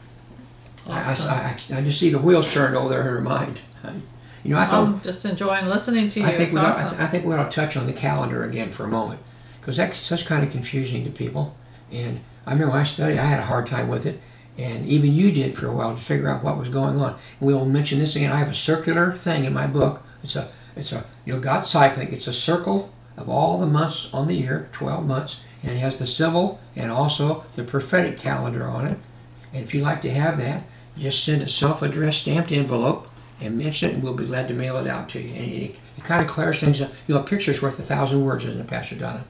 I, Awesome. I, I, I just see the wheels turned over there in her mind. You know, I thought, I'm just enjoying listening to you. I think It's we ought, awesome. I think we ought to touch on the calendar again for a moment, because that's such kind of confusing to people. And I remember when I studied, I had a hard time with it, and even you did for a while to figure out what was going on. And we will mention this again. I have a circular thing in my book. It's a, it's a, you know, God's cycling. It's a circle of all the months on the year, twelve months, and it has the civil and also the prophetic calendar on it. And if you'd like to have that, just send a self-addressed stamped envelope and mention it, and we'll be glad to mail it out to you. And it, it kind of clears things up. You know, a picture's worth a thousand words, isn't it, Pastor Donna?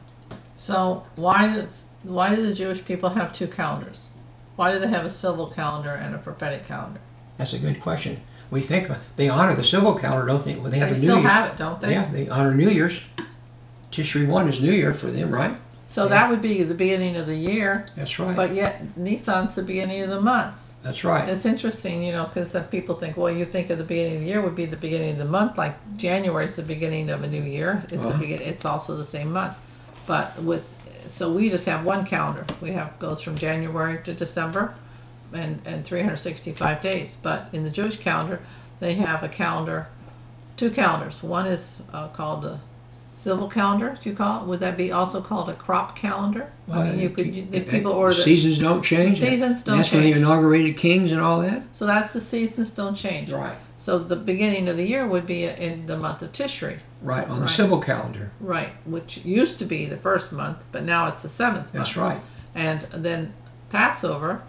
So why does why do the Jewish people have two calendars? Why do they have a civil calendar and a prophetic calendar? That's a good question. We think they honor the civil calendar, don't they? Well, they have They the still New Year. have it, don't they? Yeah, they honor New Year's. Tishri one is New Year for them, right? So Yeah. that would be the beginning of the year, That's right. but yet Nisan's the beginning of the months. That's right. It's interesting, you know, because people think, well, you think of the beginning of the year would be the beginning of the month, like January is the beginning of a new year. It's Uh-huh. the begin- it's also the same month, but with so we just have one calendar. We have goes from January to December, and and three hundred sixty-five days. But in the Jewish calendar, they have a calendar, two calendars. One is uh, called a civil calendar. Do you call it? Would that be also called a crop calendar? I mean, you could you, the people order the, Seasons don't change. The seasons don't That's when they change. inaugurated kings and all that. so that's the seasons don't change. Right. So the beginning of the year would be in the month of Tishri, Right, on the Right. civil calendar. right? Which used to be the first month, but now it's the seventh month. That's right. And then Passover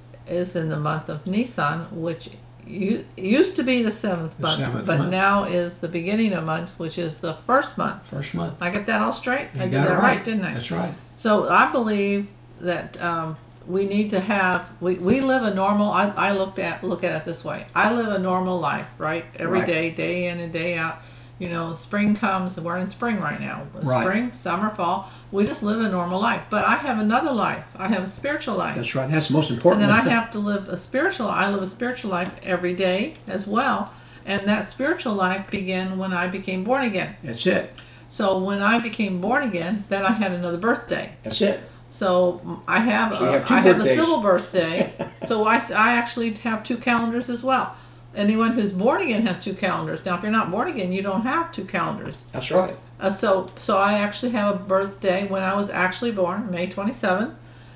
is in the month of Nisan, which u- used to be the seventh The month, seventh but month. now is the beginning of month, which is the first month. First month. I get that all straight? You I did got it that right. right, didn't I? That's right. So I believe that um, we need to have we, we live a normal. I, I looked at look at it this way. I live a normal life, right? Every Right. day, day in and day out. You know, spring comes, and we're in spring right now. Right. Spring, summer, fall. We just live a normal life. But I have another life. I have a spiritual life. That's right. That's the most And important. then I one. have to live a spiritual. I live a spiritual life every day as well. And that spiritual life began when I became born again. That's it. So when I became born again, then I had another birthday. That's it. So mm, I have, So you a, have two I have a birthdays. civil birthday. so I, s- I actually have two calendars as well. Anyone who's born again has two calendars. Now, if you're not born again, you don't have two calendars. That's right. Uh, so so I actually have a birthday when I was actually born, May twenty-seventh.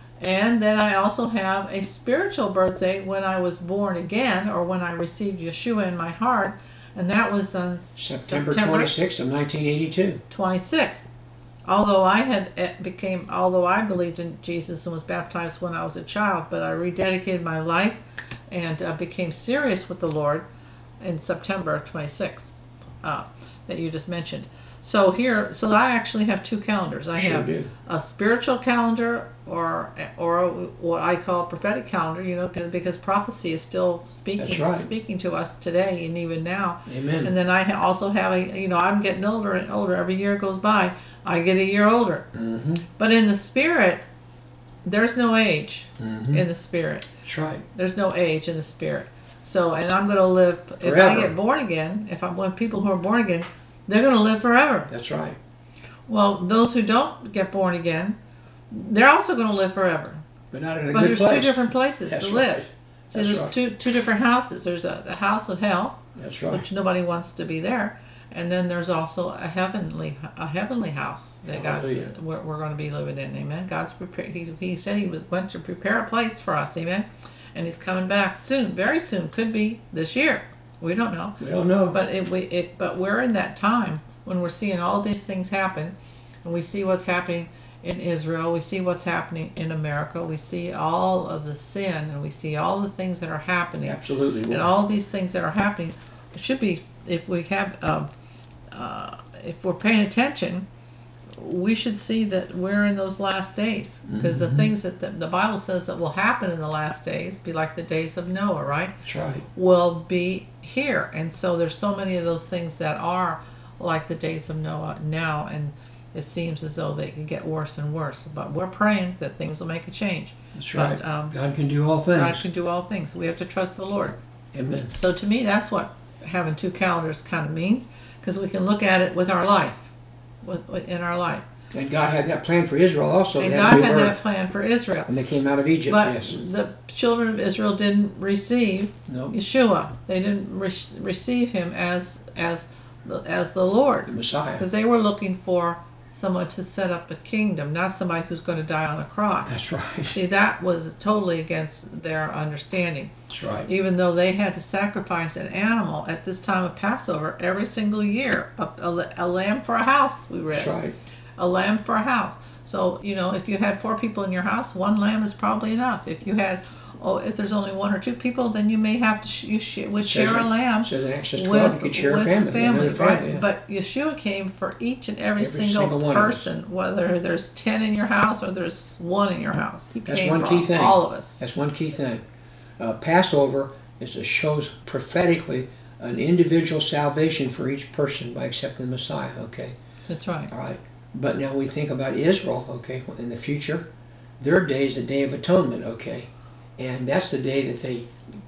And then I also have a spiritual birthday when I was born again, or when I received Yeshua in my heart. And that was on S- September twenty-sixth of nineteen eighty-two. twenty-sixth. Although I had eh, became, although I believed in Jesus and was baptized when I was a child, but I rededicated my life and uh, became serious with the Lord in September twenty-sixth, uh, that you just mentioned. So here, so I actually have two calendars. I Sure have do. a spiritual calendar, or or what I call a prophetic calendar. You know, 'cause- because prophecy is still speaking That's right. speaking to us today and even now. Amen. And then I ha- also have a, you know, I'm getting older and older. Every year goes by, I get a year older. Mm-hmm. But in the spirit, there's no age Mm-hmm. in the spirit. That's right. There's no age in the spirit. So, and I'm going to live, if I Forever. get born again, if I'm one people who are born again, they're going to live forever. That's right. Well, those who don't get born again, they're also going to live forever. But not in a But good there's place. two different places That's to right. live. See, That's there's right. two two different houses. There's a, the house of hell, That's right. which nobody wants to be there, and then there's also a heavenly a heavenly house that God Hallelujah. we're, we're going to be living in. Amen. God's prepared. He, he said he was went to prepare a place for us. Amen. And he's coming back soon, very soon. Could be this year. We don't know. We don't know. But it, we it but we're in that time when we're seeing all these things happen, and we see what's happening in Israel, we see what's happening in America, we see all of the sin, and we see all the things that are happening, Absolutely. and all these things that are happening should be, if we have, uh, uh, if we're paying attention, we should see that we're in those last days, because the things that the, the Bible says that will happen in the last days, be like the days of Noah, right? That's right. Will be here. And so there's so many of those things that are like the days of Noah now. And it seems as though they can get worse and worse. But we're praying that things will make a change. That's But, right. um, God can do all God things. can do all things. We have to trust the Lord. Amen. So to me, that's what having two calendars kind of means, because we can look at it with our life, with, with- in our life. And God had that plan for Israel also. And They God had had that rebirth. plan for Israel. When they came out of Egypt, But yes. the children of Israel didn't receive No, Yeshua. They didn't re- receive him as as the, as the Lord, the Messiah. because they were looking for someone to set up a kingdom, not somebody who's going to die on a cross. That's right. See, that was totally against their understanding. That's right. Even though they had to sacrifice an animal at this time of Passover every single year, a, a, a lamb for a house, we read. That's right. A lamb for a house. So, you know, if you had four people in your house, one lamb is probably enough. If you had, oh, if there's only one or two people, then you may have to, sh- you sh- would share a Says it- lam Says in Exodus twelve, you could share a with family. family, another right? family, yeah. But Yeshua came for each and every, Every single, single one of us. person, whether there's ten in your house or there's one in your house. He That's came one for key all, thing. all of us. That's one key thing. Uh, Passover is it shows prophetically an individual salvation for each person by accepting the Messiah. Okay, That's right. all right. But now we think about Israel. Okay, in the future, their day is the Day of Atonement. Okay, and that's the day that they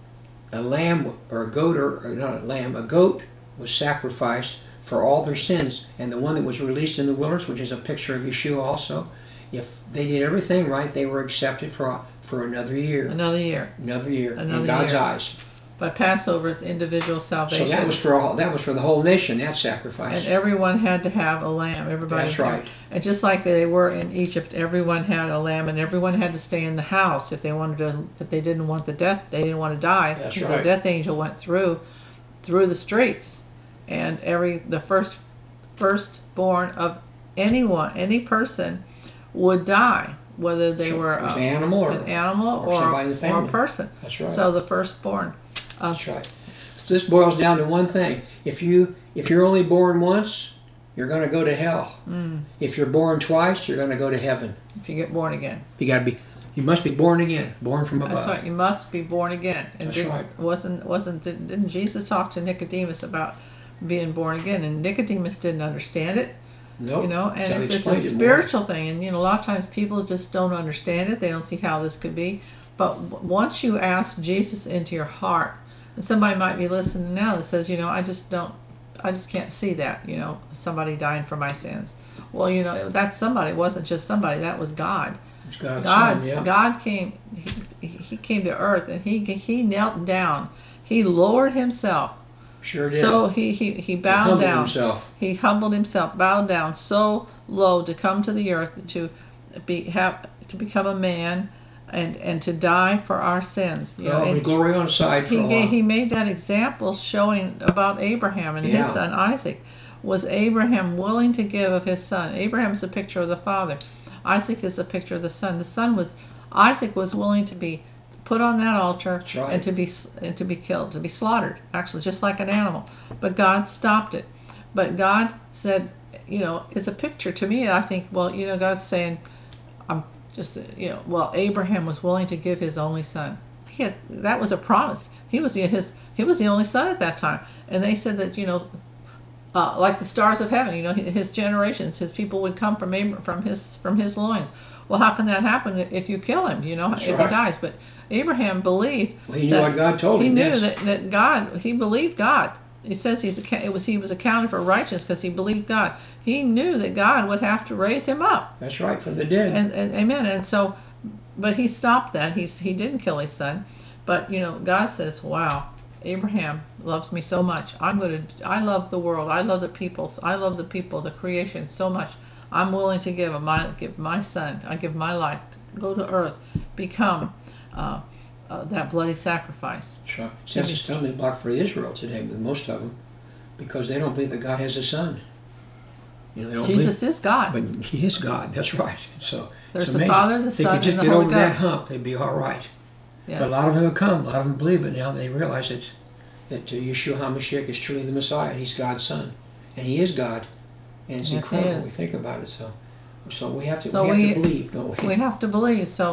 a lamb or a goat or, or not a lamb, a goat was sacrificed for all their sins, and the one that was released in the wilderness, which is a picture of Yeshua also. If they did everything right, they were accepted for for another year. Another year. Another year Another in God's year. eyes. But Passover is individual So salvation. that was for all. That was for the whole nation. That And sacrifice. everyone had to have a lamb. Everybody. That's had- right. And just like they were in Egypt, everyone had a lamb, and everyone had to stay in the house if they wanted to. If they didn't want the death, they didn't want to die. That's because right. the death angel went through, through the streets, and every the first, firstborn of anyone, any person, would die, whether they So were it was uh, an animal or an animal or or, somebody in the or a family. person. That's right. So the firstborn. Uh, That's right. So this boils down to one thing: if you if you're only born once, you're going to go to hell. Mm. If you're born twice, you're going to go to heaven. If you get born again. You got to be. You must be born again, born from above. That's right. You must be born again. And That's didn't, right. Wasn't wasn't didn't didn't Jesus talk to Nicodemus about being born again? And Nicodemus didn't understand it. Nope. You know, So and he it's, it's a explained it more. spiritual thing. And you know, a lot of times people just don't understand it. They don't see how this could be. But w- once you ask Jesus into your heart, and somebody might be listening now that says, you know, I just don't, I just can't see that. You know, somebody dying for my sins. Well, you know, that somebody wasn't just somebody. That was God. It's God's God's, son, yeah. God came, he, he came to earth and he he knelt down. He lowered himself. Sure did. So he, he, he He bowed humbled down. himself. He humbled himself, bowed down so low to come to the earth to be have to become a man and, and to die for our sins. You know, Oh, and with glory on side for he a gave, while. he made that example showing about Abraham and his Yeah. son Isaac. Was Abraham willing to give of his son? Abraham is a picture of the father. Isaac is a picture of the son. The son was Isaac was willing to be put on that altar That's right. and to be and to be killed, to be slaughtered, actually just like an animal. But God stopped it. But God said, you know, it's a picture to me. I think, well, you know, God's saying, I'm just, you know, well, Abraham was willing to give his only son. He had, that was a promise. He was the, his he was the only son at that time, and they said that, you know, uh, like the stars of heaven, you know, his generations, his people would come from Abra- from his from his loins. Well, how can that happen if you kill him? You know, That's if right. he dies. But Abraham believed. Well, he knew that- what God told He him. knew yes. that, that God. He believed God. It says he's acca- it was he was accounted for righteous because he believed God. He knew that God would have to raise him up. That's right, from the dead. And, and amen. And so, but he stopped that. He's he didn't kill his son. But you know, God says, "Wow, Abraham loves me so much. I'm going to. I love the world. I love the people. I love the people, the creation so much. I'm willing to give him my give my son. I give my life. Go to earth, become uh, uh, that bloody sacrifice." Sure. See, that's a stumbling block for Israel today, with most of them, because they don't believe that God has a son. You know, they don't Jesus is God. believe, but He is God. That's right. So There's it's the amazing. Father, the If they Son, could just and the get Holy over that Ghost. hump, they'd be all right. Yes. But a lot of them have come. A lot of them believe it now. They realize that that uh, Yeshua HaMashiach is truly the Messiah. And He's God's son, and He is God, and it's Yes, he incredible when we is. think about it. So, so we have to So we have we- to believe, don't we? We have to believe. So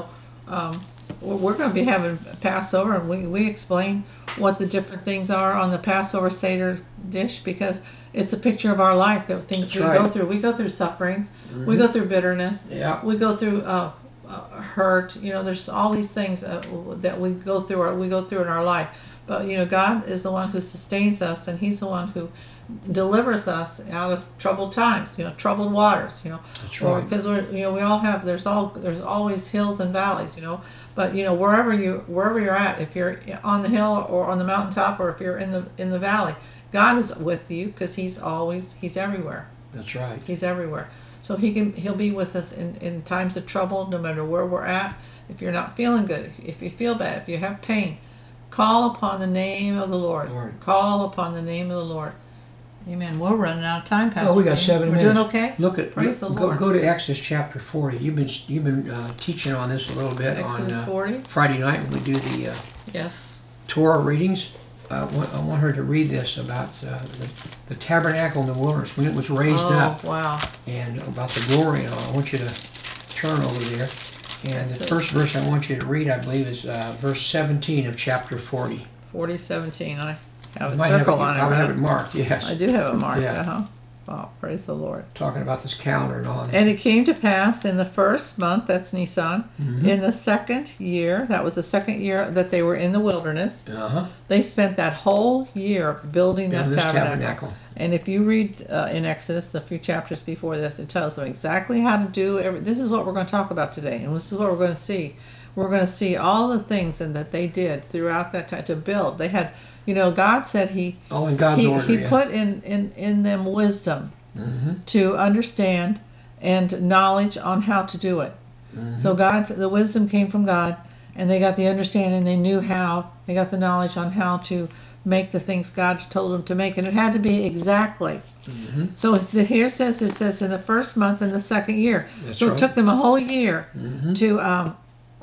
um, we're, we're going to be having Passover, and we, we explain what the different things are on the Passover Seder dish, because it's a picture of our life, the things That's we right. go through. We go through sufferings. We go through bitterness. Yeah. We go through uh, uh, hurt. You know, there's all these things uh, that we go through. Or we go through in our life. But you know, God is the one who sustains us, and He's the one who delivers us out of troubled times. You know, troubled waters. You know, That's or right. because we're you know we all have there's all there's always hills and valleys. You know, but you know wherever you wherever you're at, if you're on the hill or on the mountaintop, or if you're in the in the valley, God is with you because He's always He's everywhere. That's right. He's everywhere. So he can he'll be with us in, in times of trouble, no matter where we're at. If you're not feeling good, if you feel bad, if you have pain, call upon the name of the Lord. Lord. Call upon the name of the Lord. Amen. We're running out of time, Pastor. Oh, we got Jane. seven We're minutes. doing okay? Look at Praise look, the go, Lord. go to Exodus chapter forty. You've been you've been uh, teaching on this a little bit Exodus on uh, forty. Friday night when we do the uh, Yes. Torah readings. I want, I want her to read this about uh, the, the tabernacle in the wilderness when it was raised Oh, up, wow. and about the glory and all. I want you to turn over there. And the That's it. first verse I want you to read, I believe, is uh, verse seventeen of chapter forty. forty seventeen. I have You a might have circle it, you on it. probably have right? it marked, yes. I do have it marked. Yeah. Uh-huh. Wow. Praise the Lord. Talking about this calendar and all. And it came to pass in the first month, that's Nisan, Mm-hmm. in the second year, that was the second year that they were in the wilderness, Uh-huh. they spent that whole year building that Building this tabernacle. tabernacle. And if you read uh, in Exodus, a few chapters before this, it tells them exactly how to do every, this is what we're going to talk about today, and this is what we're going to see. We're going to see all the things and that they did throughout that time to build. They had, you know, God said He All in God's he, order, he yeah. put in, in, in them wisdom Mm-hmm. to understand and knowledge on how to do it. Mm-hmm. So God, the wisdom came from God, and they got the understanding. They knew how. They got the knowledge on how to make the things God told them to make, and it had to be exactly. Mm-hmm. So the, here it says it says in the first month in the second year. That's so right. it took them a whole year Mm-hmm. to um,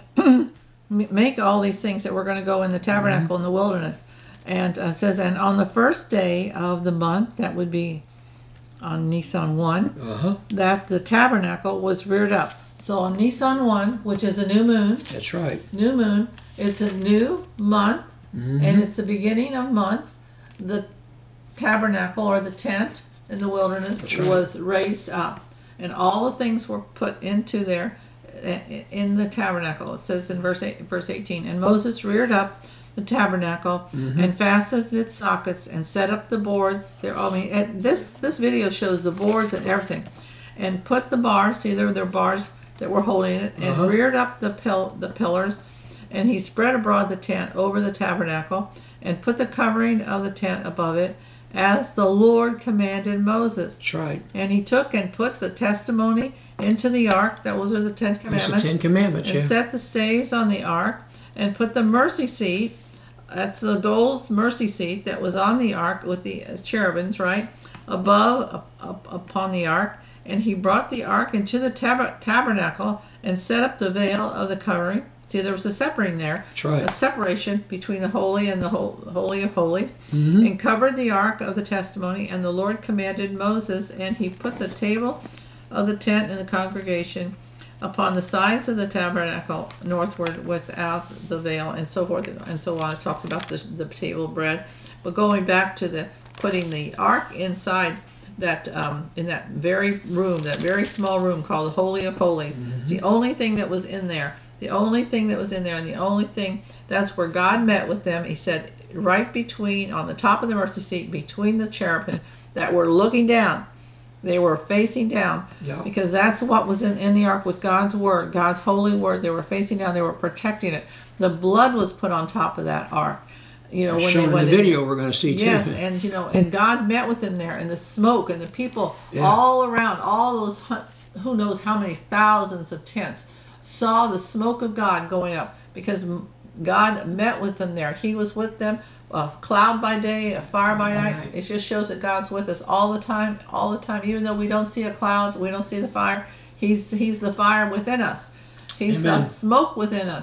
m- make all these things that were going to go in the tabernacle in the wilderness. And uh, it says, and on the first day of the month, that would be on Nisan one, Uh-huh. that the tabernacle was reared up. So on Nisan one, which is a new moon, That's right. new moon, it's a new month, Mm-hmm. and it's the beginning of months. The tabernacle or the tent in the wilderness That's right. was raised up, and all the things were put into there uh, in the tabernacle. It says in verse eight, verse eighteen, and Moses reared up the tabernacle Mm-hmm. and fastened its sockets and set up the boards. There, I mean, and this this video shows the boards and everything, and put the bars. See, there were bars that were holding it, and Uh-huh. reared up the pill the pillars, and he spread abroad the tent over the tabernacle, and put the covering of the tent above it, as the Lord commanded Moses. That's right. And he took and put the testimony into the ark. That was the Ten That's the Commandments. Ten Commandments, And yeah. set the staves on the ark, and put the mercy seat. That's the gold mercy seat that was on the ark with the cherubims, right, above up, up, upon the ark. And he brought the ark into the tab- tabernacle and set up the veil of the covering. See, there was a separating there, That's right. a separation between the holy and the hol- holy of holies, Mm-hmm. and covered the ark of the testimony. And the Lord commanded Moses, and he put the table of the tent in the congregation upon the sides of the tabernacle northward without the veil, and so forth and so on. It talks about the, the table of bread. But going back to the putting the ark inside that um, in that very room, that very small room called the Holy of Holies. It's the only thing that was in there. The only thing that was in there, and the only thing, that's where God met with them. He said, right between, on the top of the mercy seat, between the cherubim that were looking down. They were facing down, Yeah. because that's what was in, in the ark was God's word, God's holy word. They were facing down. They were protecting it. The blood was put on top of that ark. You know, when Shown they in when the they- video we're going to see, too. Yes, and you know, and God met with them there, and the smoke and the people Yeah. all around, all those hun- who knows how many thousands of tents saw the smoke of God going up, because m- God met with them there. He was with them, a cloud by day, a fire by By night. night. It just shows that God's with us all the time, all the time. Even though we don't see a cloud, we don't see the fire. He's He's the fire within us. He's Amen. the smoke within us.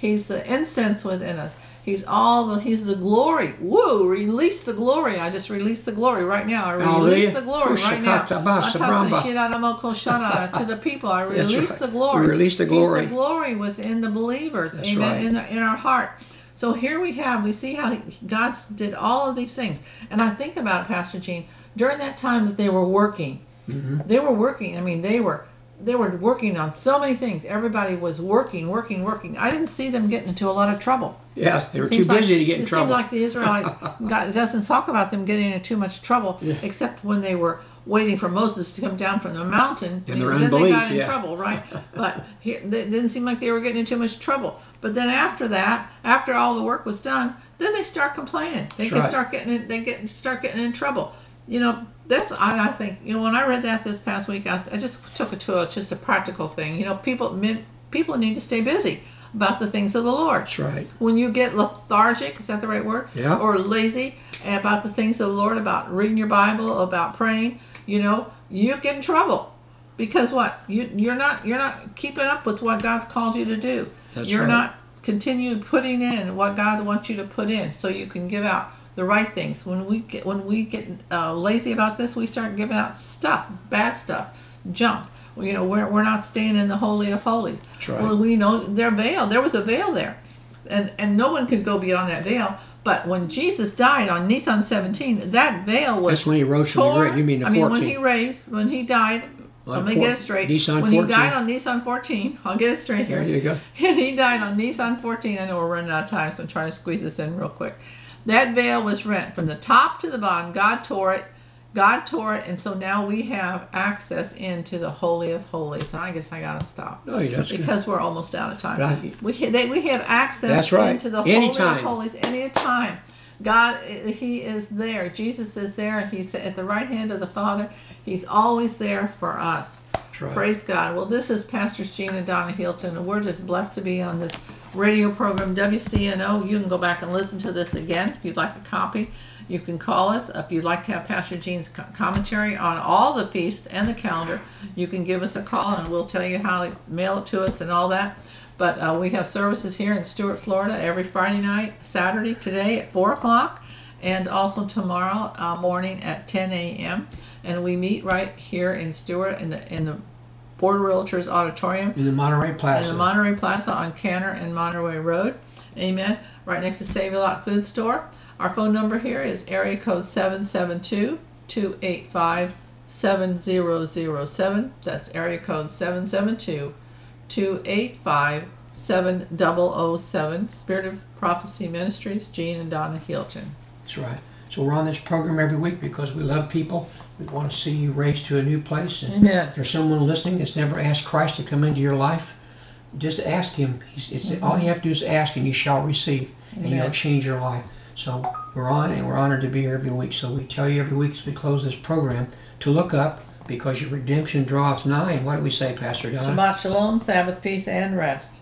He's the incense within us. He's all the, he's the glory. Woo, release the glory. I just release the glory right now. I release Hallelujah. the glory right now. Kushakata Atata to the people. I release right. the glory. We release the glory. He's the glory within the believers. That's Amen. right. In, the, in our heart. So here we have, we see how God did all of these things. And I think about it, Pastor Gene, during that time that they were working, mm-hmm. they were working. I mean, they were they were working on so many things. Everybody was working, working, working. I didn't see them getting into a lot of trouble. Yes, they were too busy like, to get in it trouble. It seemed like the Israelites, God it doesn't talk about them getting into too much trouble, yeah. except when they were waiting for Moses to come down from the mountain. And their then unbelief, they got in yeah. trouble, right? But here, it didn't seem like they were getting in too much trouble. But then after that, after all the work was done, then they start complaining. They That's can right. start getting in, they get start getting in trouble. You know, that's I, I think. You know, when I read that this past week, I, I just took it to a, just a practical thing. You know, people men, people need to stay busy about the things of the Lord. That's right. When you get lethargic, is that the right word? Yeah. Or lazy about the things of the Lord, about reading your Bible, about praying, you know, you get in trouble. Because what? You you're not you're not keeping up with what God's called you to do. That's you're right. not continue putting in what God wants you to put in, so you can give out the right things. When we get when we get uh, lazy about this, we start giving out stuff, bad stuff, junk. You know, we're we're not staying in the Holy of Holies. That's right. Well, we know their veil. There was a veil there, and and no one could go beyond that veil. But when Jesus died on Nisan seventeen, that veil was That's when he rose from the torn. grave. You mean the I mean, when fourteenth. he raised, when he died. On Let me four- get it straight. Nisan when fourteen. he died on Nisan fourteen, I'll get it straight here. There you go. And he died on Nisan fourteen. I know we're running out of time, so I'm trying to squeeze this in real quick. That veil was rent from the top to the bottom. God tore it. God tore it, and so now we have access into the Holy of Holies. And I guess I gotta stop. No, that's good. because we're almost out of time. But I- we ha- they, we have access That's right. into the Anytime. Holy of Holies any time. God, He is there. Jesus is there. He's at the right hand of the Father. He's always there for us. That's right. Praise God. Well, this is Pastors Gene and Donna Hilton, and we're just blessed to be on this radio program, W C N O. You can go back and listen to this again if you'd like a copy. You can call us if you'd like to have Pastor Gene's co- commentary on all the feasts and the calendar. You can give us a call, and we'll tell you how to mail it to us and all that. But uh, we have services here in Stuart, Florida, every Friday night, Saturday, today at four o'clock, and also tomorrow uh, morning at ten a.m. And we meet right here in Stuart in the in the Board of Realtors Auditorium In the Monterey Plaza. in the Monterey Plaza on Canner and Monterey Road. Amen. Right next to Save-A-Lot Food Store. Our phone number here is area code seven seven two, two eight five, seven zero zero seven. That's area code seven seven two, two eight five, seven zero zero seven. Spirit of Prophecy Ministries, Gene and Donna Hilton. That's right. So we're on this program every week because we love people. We want to see you raised to a new place. And Amen. if there's someone listening that's never asked Christ to come into your life, just ask Him. He's, it's, Mm-hmm. all you have to do is ask, and you shall receive, and Amen. He'll change your life. So we're on, and we're honored to be here every week. So we tell you every week as we close this program to look up because your redemption draws nigh. And what do we say, Pastor Don? Shabbat Shalom, Sabbath, peace, and rest.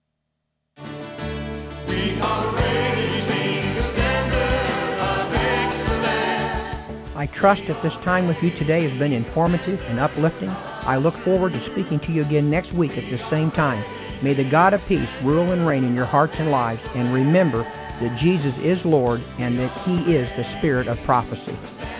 We are raising the standard of excellence. I trust that this time with you today has been informative and uplifting. I look forward to speaking to you again next week at this same time. May the God of peace rule and reign in your hearts and lives, and remember that Jesus is Lord and that He is the Spirit of prophecy.